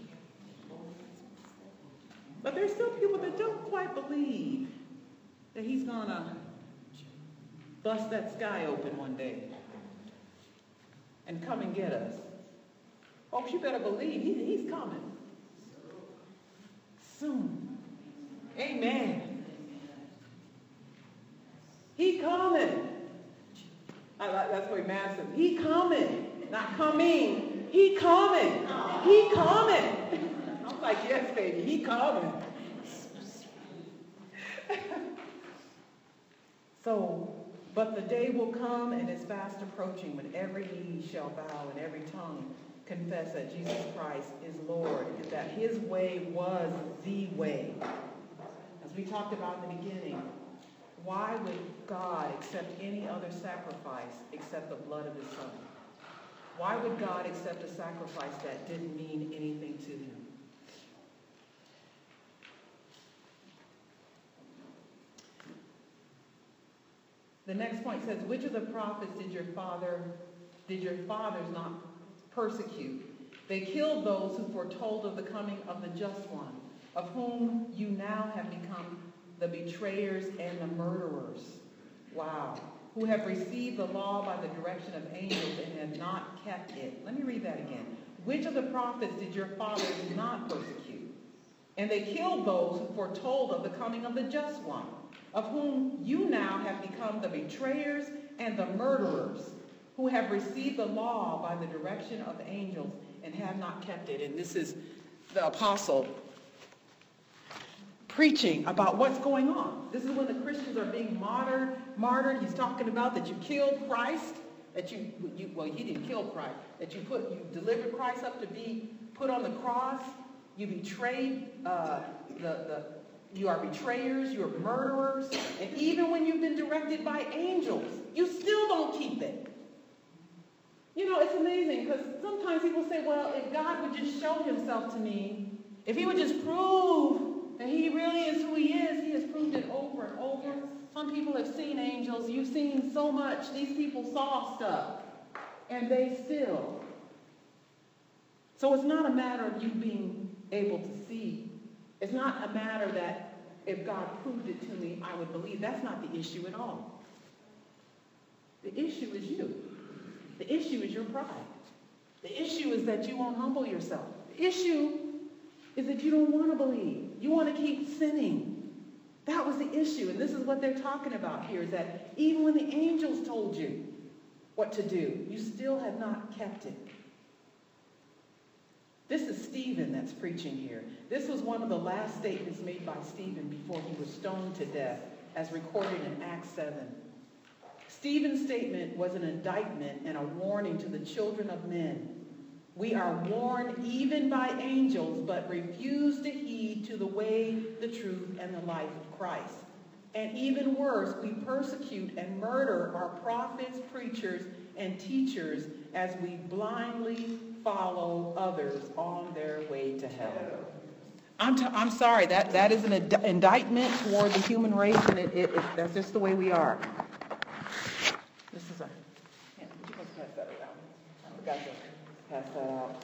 But there's still people that don't quite believe that he's going to bust that sky open one day and come and get us. Folks, you better believe he, he's coming. Soon. Amen. He coming. I like that's very massive. He coming. Not coming. He coming. He coming. I'm like, yes, baby, he coming. So, but the day will come and is fast approaching when every knee shall bow and every tongue confess that Jesus Christ is Lord and that his way was the way. As we talked about in the beginning, why would God accept any other sacrifice except the blood of his son? Why would God accept a sacrifice that didn't mean anything to him? The next point says, which of the prophets did your father, did your fathers not persecute? They killed those who foretold of the coming of the just one, of whom you now have become the betrayers and the murderers. Wow. Who have received the law by the direction of angels and have not kept it. Let me read that again. Which of the prophets did your fathers not persecute? And they killed those who foretold of the coming of the just one, of whom you now have become the betrayers and the murderers, who have received the law by the direction of angels and have not kept it. And this is the apostle preaching about what's going on. This is when the Christians are being martyred. Martyred. He's talking about that you killed Christ, that you, you well, he didn't kill Christ, that you put, you delivered Christ up to be put on the cross. You betrayed uh, the the. You are betrayers, you're murderers, and even when you've been directed by angels, you still don't keep it. You know, it's amazing because sometimes people say, well, if God would just show himself to me, if he would just prove that he really is who he is, he has proved it over and over. Some people have seen angels. You've seen so much. These people saw stuff, and they still. So it's not a matter of you being able to see. It's not a matter that if God proved it to me, I would believe. That's not the issue at all. The issue is you. The issue is your pride. The issue is that you won't humble yourself. The issue is that you don't want to believe. You want to keep sinning. That was the issue. And this is what they're talking about here, is that even when the angels told you what to do, you still have not kept it. This is Stephen that's preaching here. This was one of the last statements made by Stephen before he was stoned to death, as recorded in Acts seven. Stephen's statement was an indictment and a warning to the children of men. We are warned even by angels, but refuse to heed to the way, the truth, and the life of Christ. And even worse, we persecute and murder our prophets, preachers, and teachers as we blindly follow others on their way to hell. I'm, t- I'm sorry, that, that is an ind- indictment toward the human race, and it, it, it, that's just the way we are. This is a... Yeah, you can pass that around. I forgot to pass that out.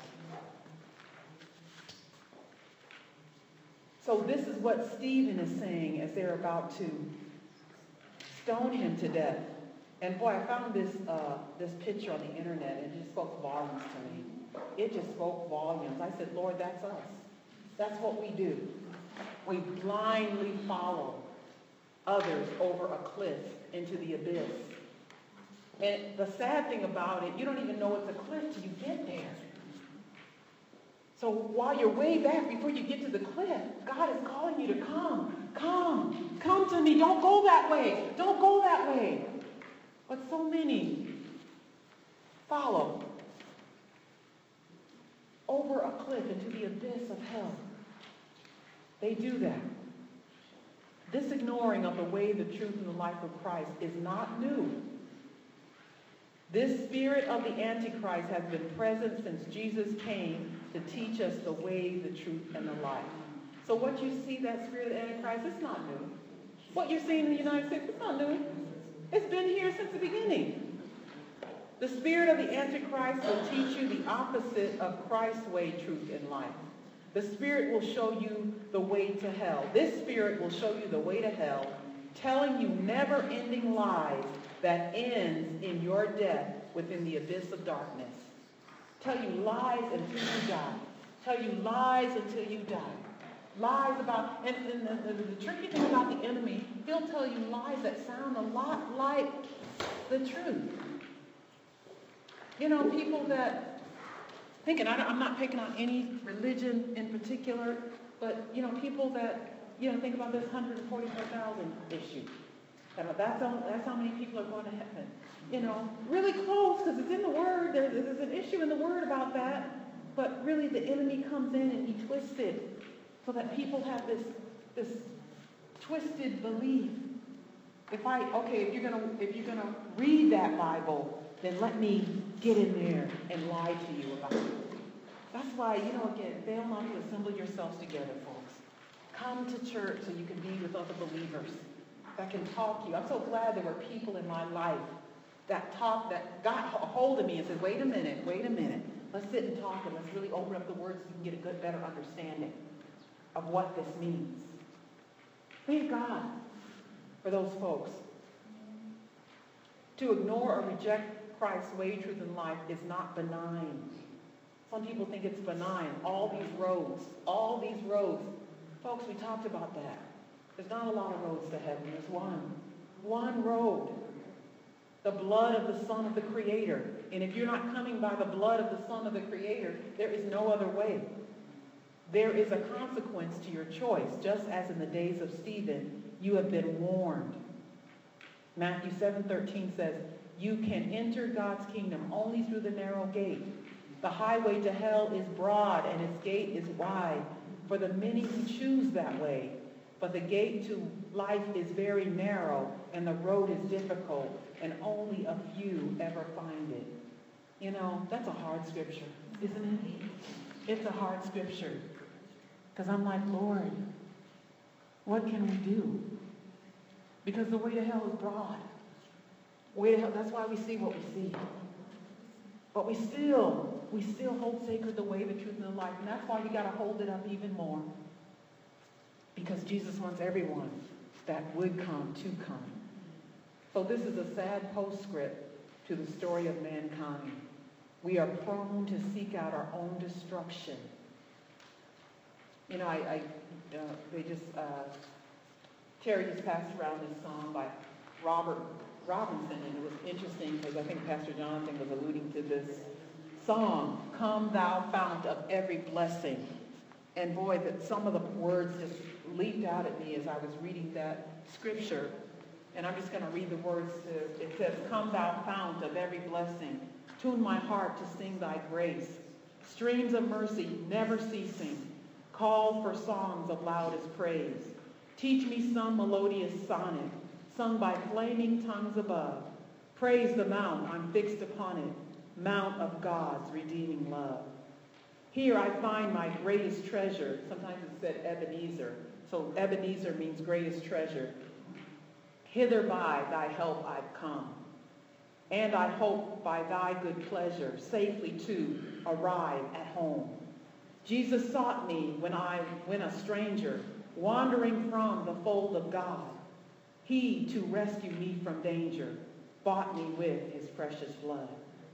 So this is what Stephen is saying as they're about to stone him to death. And boy, I found this uh, this picture on the internet, and it just spoke volumes to me. It just spoke volumes. I said, Lord, that's us. That's what we do. We blindly follow others over a cliff into the abyss. And the sad thing about it, you don't even know it's a cliff till you get there. So while you're way back before you get to the cliff, God is calling you to come. Come. Come to me. Don't go that way. Don't go that way. But so many follow over a cliff into the abyss of hell. They do that. This ignoring of the way, the truth, and the life of Christ is not new. This spirit of the Antichrist has been present since Jesus came to teach us the way, the truth, and the life. So what you see, that spirit of the Antichrist, it's not new. What you're seeing in the United States, it's not new. It's been here since the beginning. The spirit of the Antichrist will teach you the opposite of Christ's way, truth, and life. The spirit will show you the way to hell. This spirit will show you the way to hell, telling you never-ending lies that ends in your death within the abyss of darkness. Tell you lies until you die. Tell you lies until you die. Lies about, and, and the, the, the tricky thing about the enemy, he'll tell you lies that sound a lot like the truth. You know, people that, thinking, I, I'm not picking on any religion in particular, but, you know, people that, you know, think about this one hundred forty-four thousand issue. That's how, that's how many people are going to heaven. You know, really close, because it's in the Word. There's, there's an issue in the Word about that. But really, the enemy comes in and he twists it so that people have this, this twisted belief. If I, okay, if you're gonna, if you're gonna read that Bible, then let me get in there and lie to you about it. That's why, you know, again, fail not to assemble yourselves together, folks. Come to church so you can be with other believers that can talk to you. I'm so glad there were people in my life that talked, that got a hold of me and said, wait a minute, wait a minute. Let's sit and talk and let's really open up the Word so you can get a good, better understanding of what this means. Thank God for those folks. To ignore or reject Christ's way, truth, and life is not benign. Some people think it's benign. All these roads, all these roads. Folks, we talked about that. There's not a lot of roads to heaven. There's one. One road. The blood of the Son of the Creator. And if you're not coming by the blood of the Son of the Creator, there is no other way. There is a consequence to your choice, just as in the days of Stephen, you have been warned. Matthew seven thirteen says, you can enter God's kingdom only through the narrow gate. The highway to hell is broad and its gate is wide for the many who choose that way. But the gate to life is very narrow and the road is difficult and only a few ever find it. You know, that's a hard scripture, isn't it? It's a hard scripture. Because I'm like, Lord, what can we do? Because the way to hell is broad. Way to hell, that's why we see what we see. But we still, we still hold sacred the way, the truth, and the life. And that's why we got to hold it up even more. Because Jesus wants everyone that would come to come. So this is a sad postscript to the story of mankind. We are prone to seek out our own destruction. You know, I, I uh, they just, uh, Terry just passed around this song by Robert Robinson, and it was interesting because I think Pastor Jonathan was alluding to this song, Come Thou Fount of Every Blessing. And boy, that some of the words just leaped out at me as I was reading that scripture. And I'm just going to read the words. To, it says, Come Thou Fount of Every Blessing, tune my heart to sing Thy grace. Streams of mercy never ceasing, call for songs of loudest praise. Teach me some melodious sonnet, sung by flaming tongues above. Praise the mount, I'm fixed upon it, mount of God's redeeming love. Here I find my greatest treasure. Sometimes it said Ebenezer. So Ebenezer means greatest treasure. Hither by thy help I've come. And I hope by thy good pleasure safely to arrive at home. Jesus sought me when I, when a stranger, wandering from the fold of God. He, to rescue me from danger, bought me with his precious blood.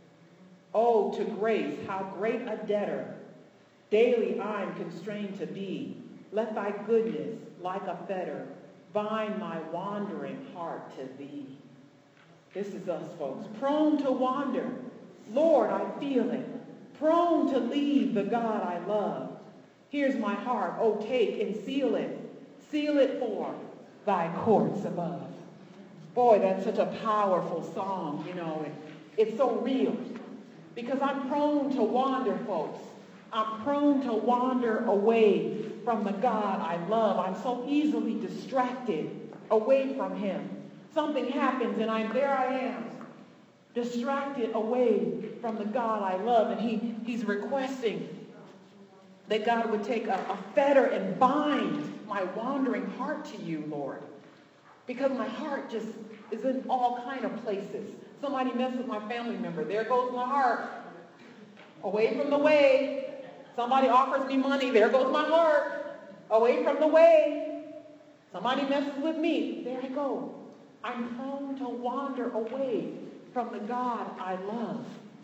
Oh, to grace, how great a debtor daily I'm constrained to be. Let thy goodness, like a fetter, bind my wandering heart to thee. This is us, folks. Prone to wander. Lord, I feel it. Prone to leave the God I love. Here's my heart. Oh, take and seal it. Seal it for thy courts above. Boy, that's such a powerful song, you know. And it's so real. Because I'm prone to wander, folks. I'm prone to wander away from the God I love. I'm so easily distracted away from him. Something happens and I'm there I am, distracted away from the God I love. And he, he's requesting that God would take a, a fetter and bind my wandering heart to you, Lord. Because my heart just is in all kind of places. Somebody messes with my family member. There goes my heart. Away from the way. Somebody offers me money. There goes my heart. Away from the way. Somebody messes with me. There I go. I'm prone to wander away from the God I love.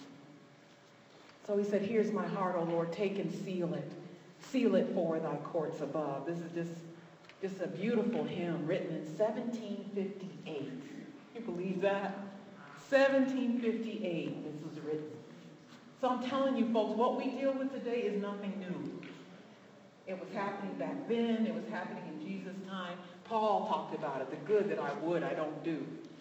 So he said, here's my heart, O Lord. Take and seal it. Seal it for thy courts above. This is just, just a beautiful hymn written in seventeen fifty-eight. You believe that? seventeen fifty-eight this was written. So I'm telling you folks, what we deal with today is nothing new. It was happening back then. It was happening in Jesus' time. Paul talked about it. The good that I would, I don't do.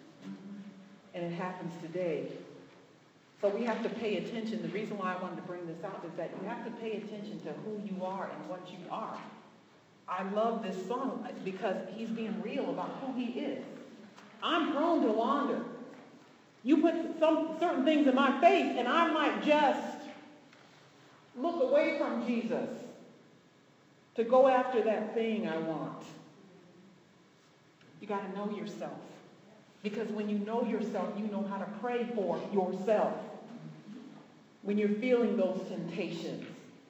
And it happens today. So we have to pay attention. The reason why I wanted to bring this out is that you have to pay attention to who you are and what you are. I love this song because he's being real about who he is. I'm prone to wander. You put some certain things in my face and I might just look away from Jesus to go after that thing I want. You got to know yourself. Because when you know yourself, you know how to pray for yourself. When you're feeling those temptations,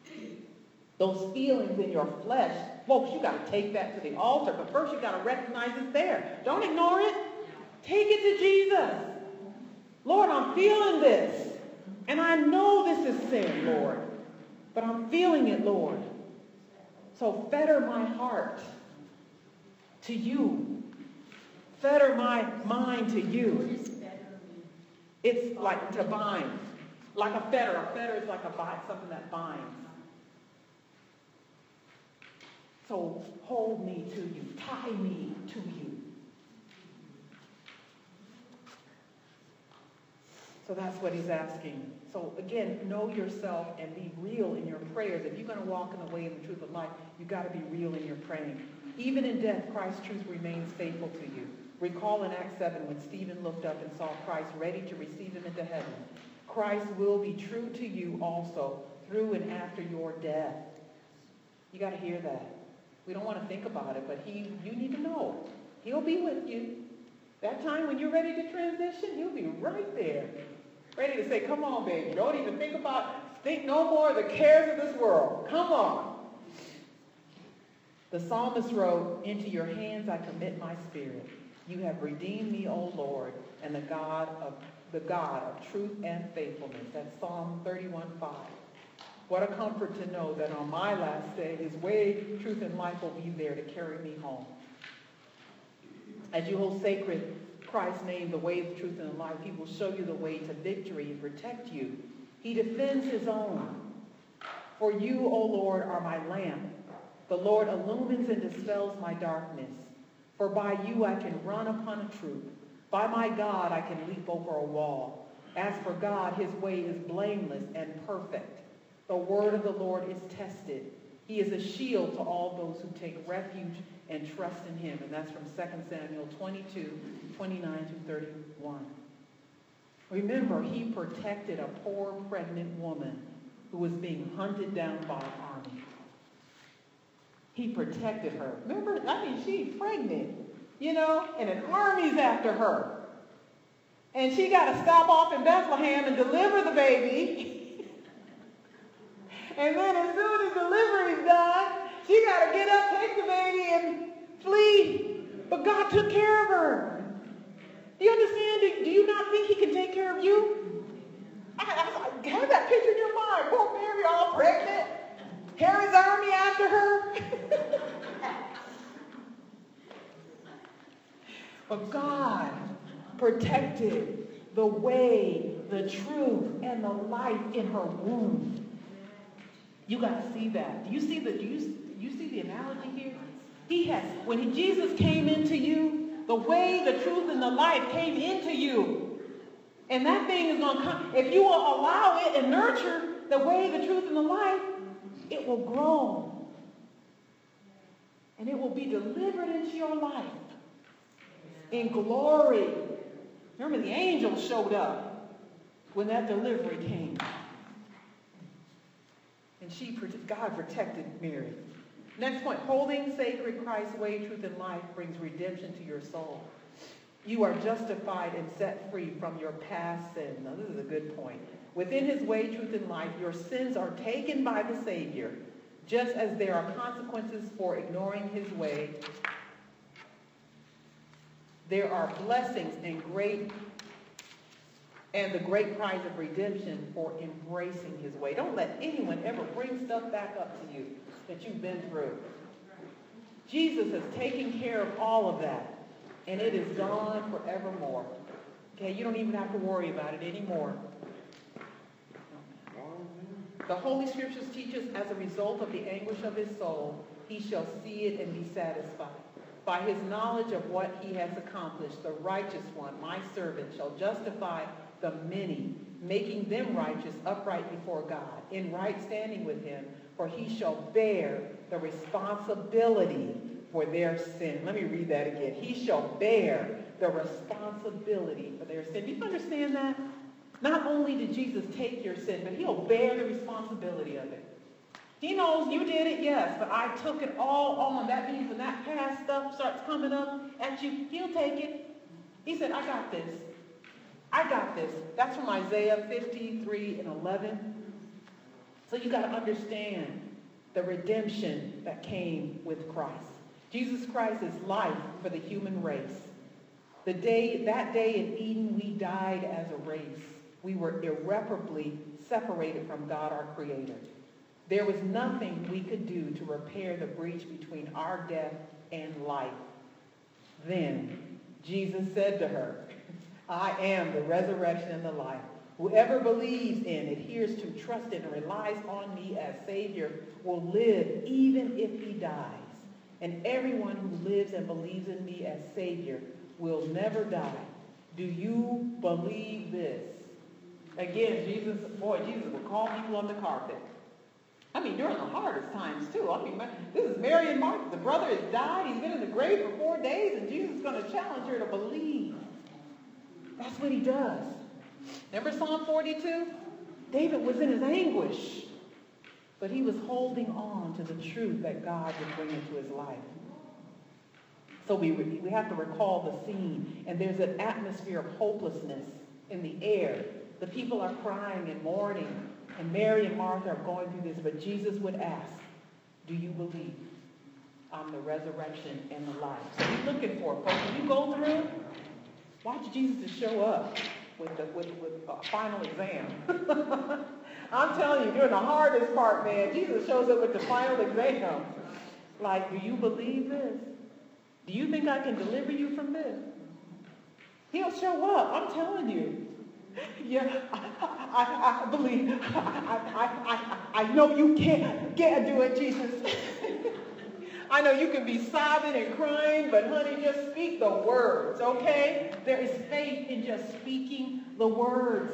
those feelings in your flesh, folks, you got to take that to the altar. But first you got to recognize it's there. Don't ignore it. Take it to Jesus. Lord, I'm feeling this. And I know this is sin, Lord. But I'm feeling it, Lord. So fetter my heart to you. Fetter my mind to you. It's like to bind. Like a fetter. A fetter is like a bind, something that binds. So hold me to you. Tie me to you. So that's what he's asking. So again, know yourself and be real in your prayers. If you're going to walk in the way of the truth of life, you've got to be real in your praying. Even in death, Christ's truth remains faithful to you. Recall in Acts seven when Stephen looked up and saw Christ ready to receive him into heaven. Christ will be true to you also through and after your death. You got to hear that. We don't want to think about it, but he, you need to know. He'll be with you. That time when you're ready to transition, he'll be right there. Ready to say, come on, baby. Don't even think about, think no more of the cares of this world. Come on. The psalmist wrote, into your hands I commit my spirit. You have redeemed me, O Lord, and the God of the God of truth and faithfulness. That's Psalm thirty-one five. What a comfort to know that on my last day, his way, truth, and life will be there to carry me home. As you hold sacred Christ's name, the way, the truth, and the life, he will show you the way to victory and protect you. He defends his own. For you, O Lord, are my lamp. The Lord illumines and dispels my darkness. For by you I can run upon a troop. By my God I can leap over a wall. As for God, his way is blameless and perfect. The word of the Lord is tested. He is a shield to all those who take refuge and trust in him. And that's from Second Samuel twenty-two, twenty-nine to thirty-one. Remember, he protected a poor pregnant woman who was being hunted down by an army. He protected her. Remember, I mean, she's pregnant, you know, and an army's after her. And she got to stop off in Bethlehem and deliver the baby. And then as soon as delivery's done, she got to get up, take the baby, and flee. But God took care of her. Do you understand? Do, do you not think he can take care of you? I, I, I have that picture in your mind. Poor Mary, all pregnant. Herod's army after her. But God protected the way, the truth, and the life in her womb. You got to see that. Do you see the? Do you, you see the analogy here? He has. When he, Jesus came into you, The way, the truth, and the life came into you. And that thing is going to come. If you will allow it and nurture the way, the truth, and the life, it will grow. And it will be delivered into your life in glory. Remember, the angels showed up when that delivery came. And she, God protected Mary. Next point, holding sacred Christ's way, truth, and life brings redemption to your soul. You are justified and set free from your past sin. Now, this is a good point. Within his way, truth, and life, your sins are taken by the Savior, just as there are consequences for ignoring his way. There are blessings and great and the great prize of redemption for embracing his way. Don't let anyone ever bring stuff back up to you that you've been through. Jesus has taken care of all of that, and it is gone forevermore. Okay, you don't even have to worry about it anymore. The Holy Scriptures teach us, as a result of the anguish of his soul, he shall see it and be satisfied. By his knowledge of what he has accomplished, the righteous one, my servant, shall justify the many, making them righteous, upright before God, in right standing with him, for he shall bear the responsibility for their sin. Let me read that again. He shall bear the responsibility for their sin. Do you understand that? Not only did Jesus take your sin, but he'll bear the responsibility of it. He knows you did it, yes, but I took it all on. That means when that past stuff starts coming up at you, he'll take it. He said, I got this. I got this. That's from Isaiah fifty-three and eleven. So you got to understand the redemption that came with Christ. Jesus Christ is life for the human race. The day, that day in Eden, we died as a race. We were irreparably separated from God, our Creator. There was nothing we could do to repair the breach between our death and life. Then Jesus said to her, I am the resurrection and the life. Whoever believes in, adheres to, trusts in, and relies on me as Savior will live even if he dies. And everyone who lives and believes in me as Savior will never die. Do you believe this? Again, Jesus, boy, Jesus would call people on the carpet. I mean, during the hardest times, too. I mean, this is Mary and Martha. The brother has died. He's been in the grave for four days, and Jesus is going to challenge her to believe. That's what he does. Remember Psalm forty-two? David was in his anguish, but he was holding on to the truth that God would bring into his life. So we, we have to recall the scene, and there's an atmosphere of hopelessness in the air. The people are crying and mourning, and Mary and Martha are going through this, but Jesus would ask, do you believe I'm the resurrection and the life? So he's looking for it. Folks, when you go through, watch Jesus to show up with the with, with a final exam. I'm telling you, during the hardest part, man, Jesus shows up with the final exam. Like, do you believe this? Do you think I can deliver you from this? He'll show up. I'm telling you. Yeah, I, I, I believe. I, I, I, I know you can't, can't do it, Jesus. I know you can be sobbing and crying, but honey, just speak the words, okay? There is faith in just speaking the words.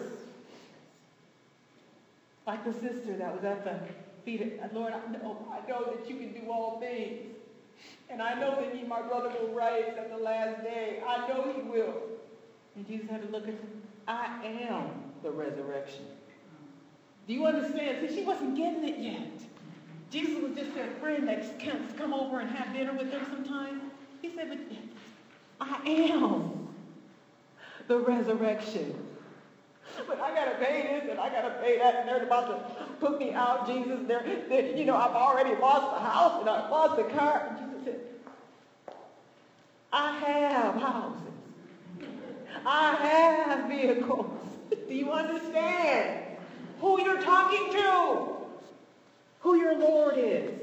Like the sister that was at the feet of, Lord, I know, I know that you can do all things. And I know that he, my brother, will rise at the last day. I know he will. And Jesus had to look at him. I am the resurrection. Do you understand? See, she wasn't getting it yet. Jesus was just that friend that can come over and have dinner with them sometimes. He said, but I am the resurrection. But I got to pay this and I got to pay that, and they're about to put me out, Jesus. They're, they're, you know, I've already lost the house and I've lost the car. And Jesus said, I have houses. I have vehicles. Do you understand who you're talking to? Who your Lord is?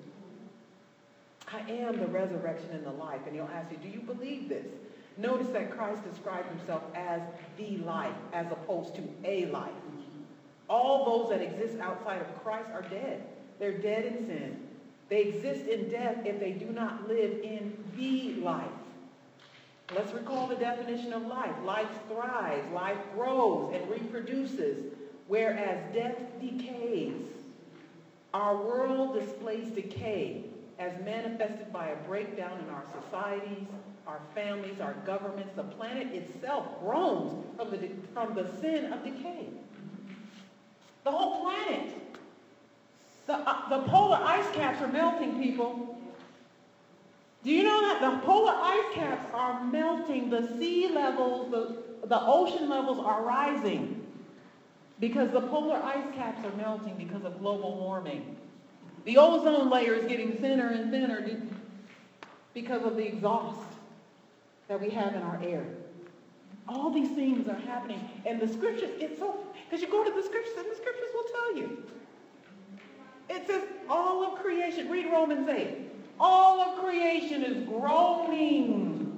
I am the resurrection and the life. And he'll ask you, do you believe this? Notice that Christ described himself as the life as opposed to a life. All those that exist outside of Christ are dead. They're dead in sin. They exist in death if they do not live in the life. Let's recall the definition of life. Life thrives, life grows and reproduces, whereas death decays. Our world displays decay as manifested by a breakdown in our societies, our families, our governments. The planet itself groans from the, from the sin of decay. The whole planet. The, uh, the polar ice caps are melting, people. Do you know that the polar ice caps are melting? The sea levels, the, the ocean levels are rising because the polar ice caps are melting because of global warming. The ozone layer is getting thinner and thinner because of the exhaust that we have in our air. All these things are happening. And the scriptures, it's so, because you go to the scriptures and the scriptures will tell you. It says all of creation, read Romans eight. All of creation is groaning,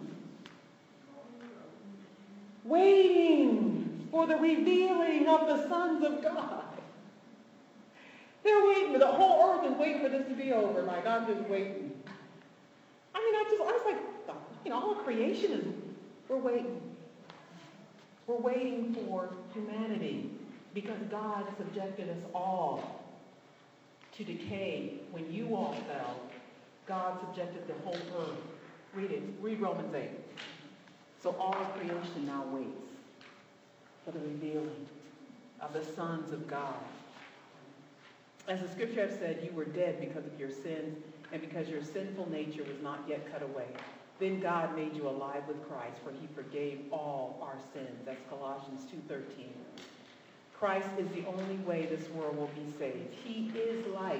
waiting for the revealing of the sons of God. They're waiting. The whole earth is waiting for this to be over. Like, I'm just waiting. I mean, I just, I was like, you know, all of creation is, we're waiting. We're waiting for humanity because God subjected us all to decay. When you all fell, God subjected the whole earth. Read it. Read Romans eight. So all of creation now waits for the revealing of the sons of God. As the scripture has said, you were dead because of your sins and because your sinful nature was not yet cut away. Then God made you alive with Christ, for he forgave all our sins. That's Colossians two thirteen. Christ is the only way this world will be saved. He is life.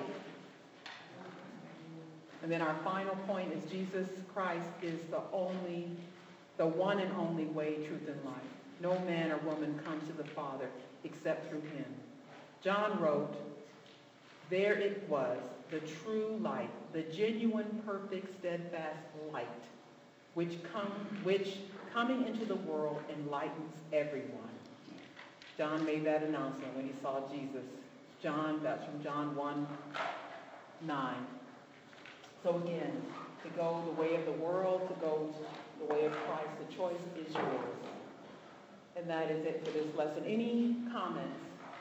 And then our final point is Jesus Christ is the only, the one and only way, truth, and life. No man or woman comes to the Father except through him. John wrote, there it was, the true light, the genuine, perfect, steadfast light, which, come, which coming into the world enlightens everyone. John made that announcement when he saw Jesus. John, that's from John one nine. So again, to go the way of the world, to go the way of Christ, the choice is yours. And that is it for this lesson. Any comments?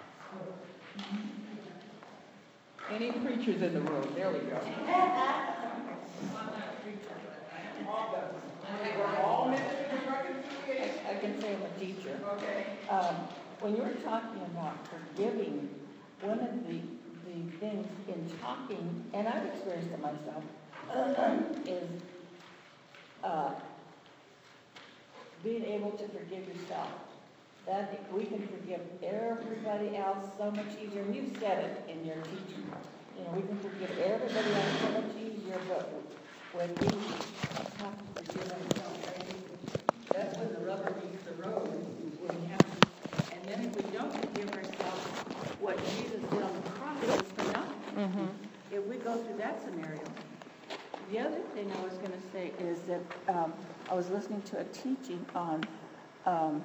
Any preachers in the room? There we go. All ministers of reconciliation. I can say I'm a teacher. Okay. Um, when you were talking about forgiving, one of the, the things in talking, and I've experienced it myself, is uh, being able to forgive yourself. That we can forgive everybody else so much easier. And you've said it in your teaching. You know, we can forgive everybody else so much easier, but when we have to forgive ourselves, that's when the rubber meets the road. When we have to, and then if we don't forgive ourselves, what Jesus did on the cross is for nothing. Mm-hmm. If we go through that scenario. The other thing I was going to say is that um, I was listening to a teaching on um,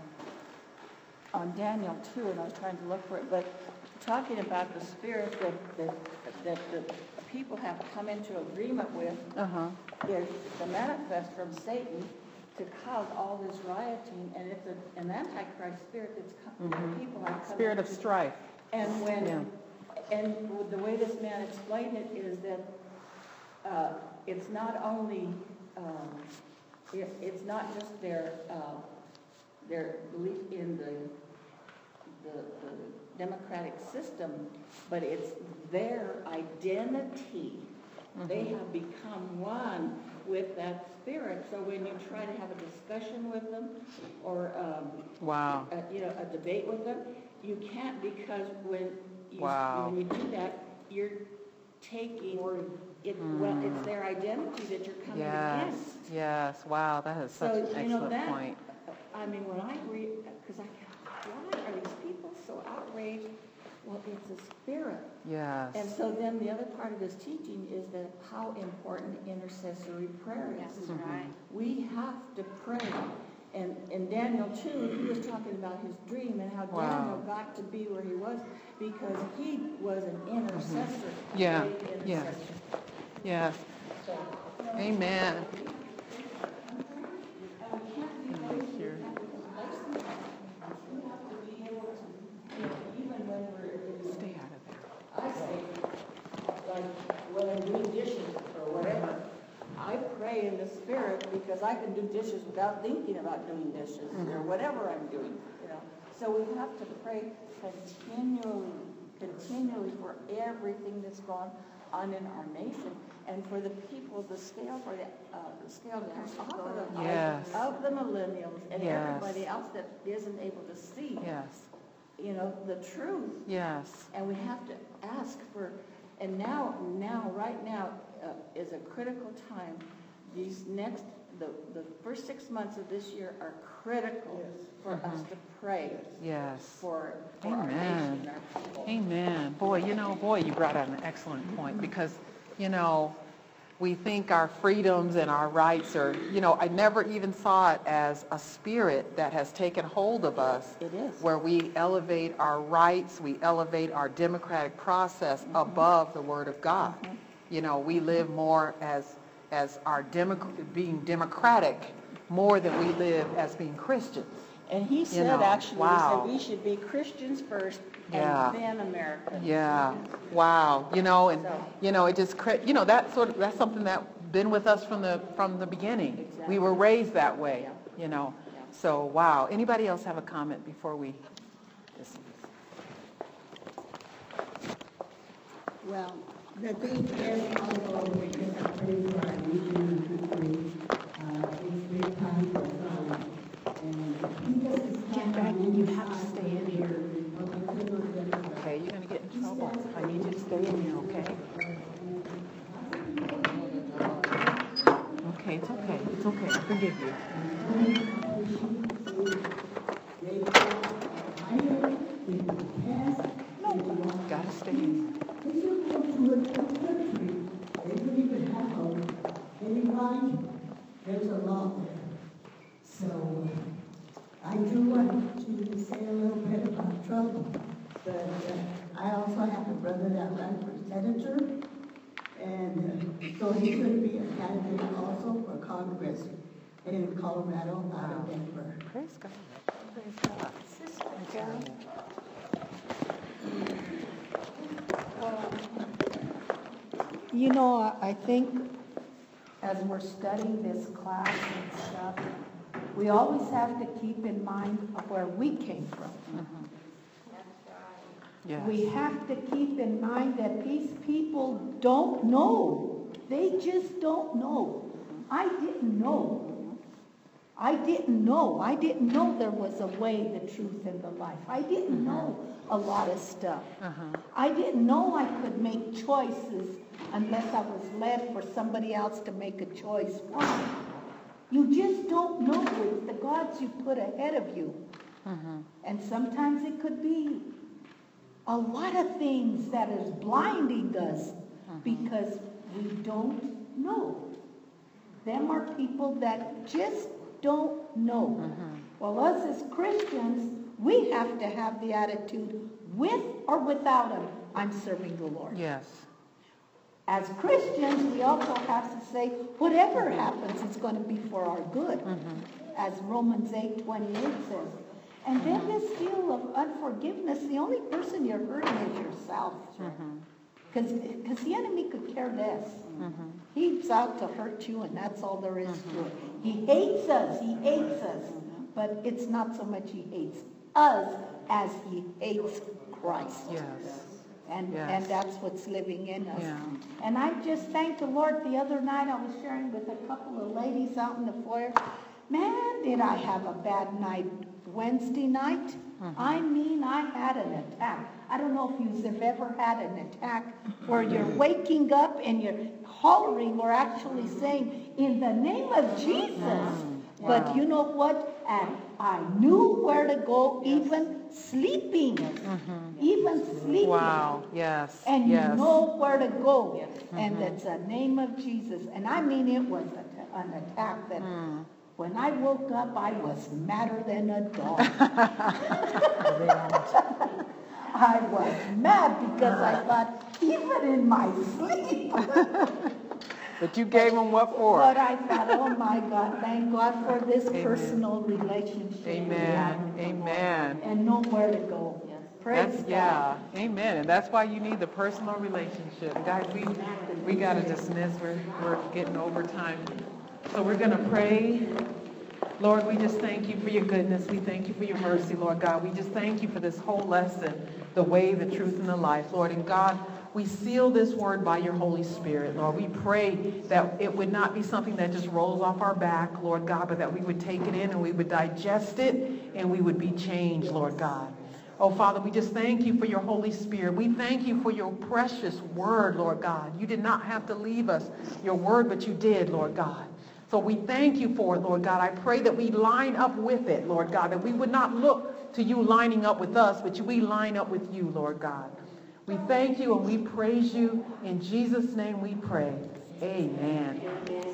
on Daniel two, and I was trying to look for it, but talking about the spirit that that, that the people have come into agreement with uh-huh. is the manifest from Satan to cause all this rioting, and it's a, an antichrist spirit that's come, mm-hmm. people have come spirit of into, strife. And when yeah. and the way this man explained it is that uh, it's not only um, it, it's not just their uh, their belief in the, the the democratic system, but it's their identity. Mm-hmm. They have become one with that spirit. So when you try to have a discussion with them, or um, wow, a, you know, a debate with them, you can't, because when you, wow. when you do that, you're taking it. Mm. Well, it's their identity that you're coming yes. against. Yes. Wow, that is such so, an excellent you know, that, point. I mean, when I read, because I why are these people so outraged? Well, it's a spirit. Yes. And so then the other part of his teaching is that how important intercessory prayer is. That's mm-hmm. right. We have to pray. And in Daniel two, he was talking about his dream and how wow. Daniel got to be where he was because he was an intercessor. Mm-hmm. Yeah. Yeah. Yes. So, Amen. And we can't Spirit, because I can do dishes without thinking about doing dishes, Mm-hmm. or whatever I'm doing, you know. So we have to pray continually, continually for everything that's going on in our nation, and for the people, the scale for the, uh, the scale that's off of the Yes. eyes of the millennials and Yes. everybody else that isn't able to see, Yes. you know, the truth. Yes. And we have to ask for, and now, now, right now, uh, is a critical time. These next, the, the first six months of this year are critical Yes. for us to pray Yes. for, for our Amen. nation, our people. Amen. Boy, you know, boy, you brought out an excellent point, because, you know, we think our freedoms and our rights are, you know, I never even saw it as a spirit that has taken hold of us. It is. Where we elevate our rights, we elevate our democratic process Mm-hmm. above the Word of God. You know, we live more as, as our democ- being democratic more than we live as being Christians. And he said, know, actually, wow. he said we should be Christians first Yeah. and then Americans. Yeah, wow, you know, and, So- you know, it just, cre- you know, that sort of, that's something that been with us from the, from the beginning. We were raised that way, you know, Yeah. so, wow. Anybody else have a comment before we dismiss? Well, the thing is, although we can pray for our nation and country, uh, it's very time for God. And Jesus is Get back, you have to stay in here. Okay, you're gonna get in trouble. I need you to stay in here, okay? Okay, it's okay, it's okay, I forgive you. Gotta stay in here. If you go to a country, they don't even have a, any right, there's a law there. So, uh, I do want to say a little bit about Trump, but uh, I also have a brother that ran for senator, and uh, so he could be a candidate also for Congress in Colorado, out of Denver. Praise God. Praise God. Sister Carol? You know, I- I think as we're studying this class and stuff, we always have to keep in mind of where we came from. Yes. We have to keep in mind that these people don't know. They just don't know. I didn't know. I didn't know. I didn't know there was a way, the truth, and the life. I didn't know a lot of stuff. Uh-huh. I didn't know I could make choices unless I was led for somebody else to make a choice for me. You just don't know with the gods you put ahead of you. And sometimes it could be a lot of things that is blinding us because we don't know. Them are people that just don't know. Well, us as Christians, we have to have the attitude, with or without him, I'm serving the Lord. Yes. As Christians, we also have to say, whatever happens, it's going to be for our good, as Romans eight twenty-eight says. And then this deal of unforgiveness, the only person you're hurting is yourself. Because the enemy could care less. He's out to hurt you, and that's all there is to it. He hates us. He hates us. But it's not so much he hates us as he hates Christ. Yes. And, Yes. and that's what's living in us. Yeah. And I just thank the Lord. The other night I was sharing with a couple of ladies out in the foyer. Man, did I have a bad night Wednesday night. I mean, I had an attack. I don't know if you've ever had an attack where you're waking up and you're hollering or actually saying, in the name of Jesus. But you know what? And I knew where to go, even sleeping. Even sleeping. Wow, yes, And you yes. know where to go. And it's the name of Jesus. And I mean, it was a, an attack that when I woke up, I was madder than a dog. I was mad because I thought, even in my sleep. But you gave them what for? But I thought, oh my God, thank God for this personal relationship. we have Amen, with the Lord. amen. And know where to go. Praise That's, God. yeah, amen. And that's why you need the personal relationship. Guys, we, we got to dismiss. We're, we're getting overtime. So we're going to pray. Lord, we just thank you for your goodness. We thank you for your mercy, Lord God. We just thank you for this whole lesson, the way, the truth, and the life, Lord. And God, we seal this word by your Holy Spirit, Lord. We pray that it would not be something that just rolls off our back, Lord God, but that we would take it in and we would digest it and we would be changed, Lord God. Oh, Father, we just thank you for your Holy Spirit. We thank you for your precious word, Lord God. You did not have to leave us your word, but you did, Lord God. So we thank you for it, Lord God. I pray that we line up with it, Lord God, that we would not look to you lining up with us, but we line up with you, Lord God. We thank you and we praise you. In Jesus' name we pray. Amen.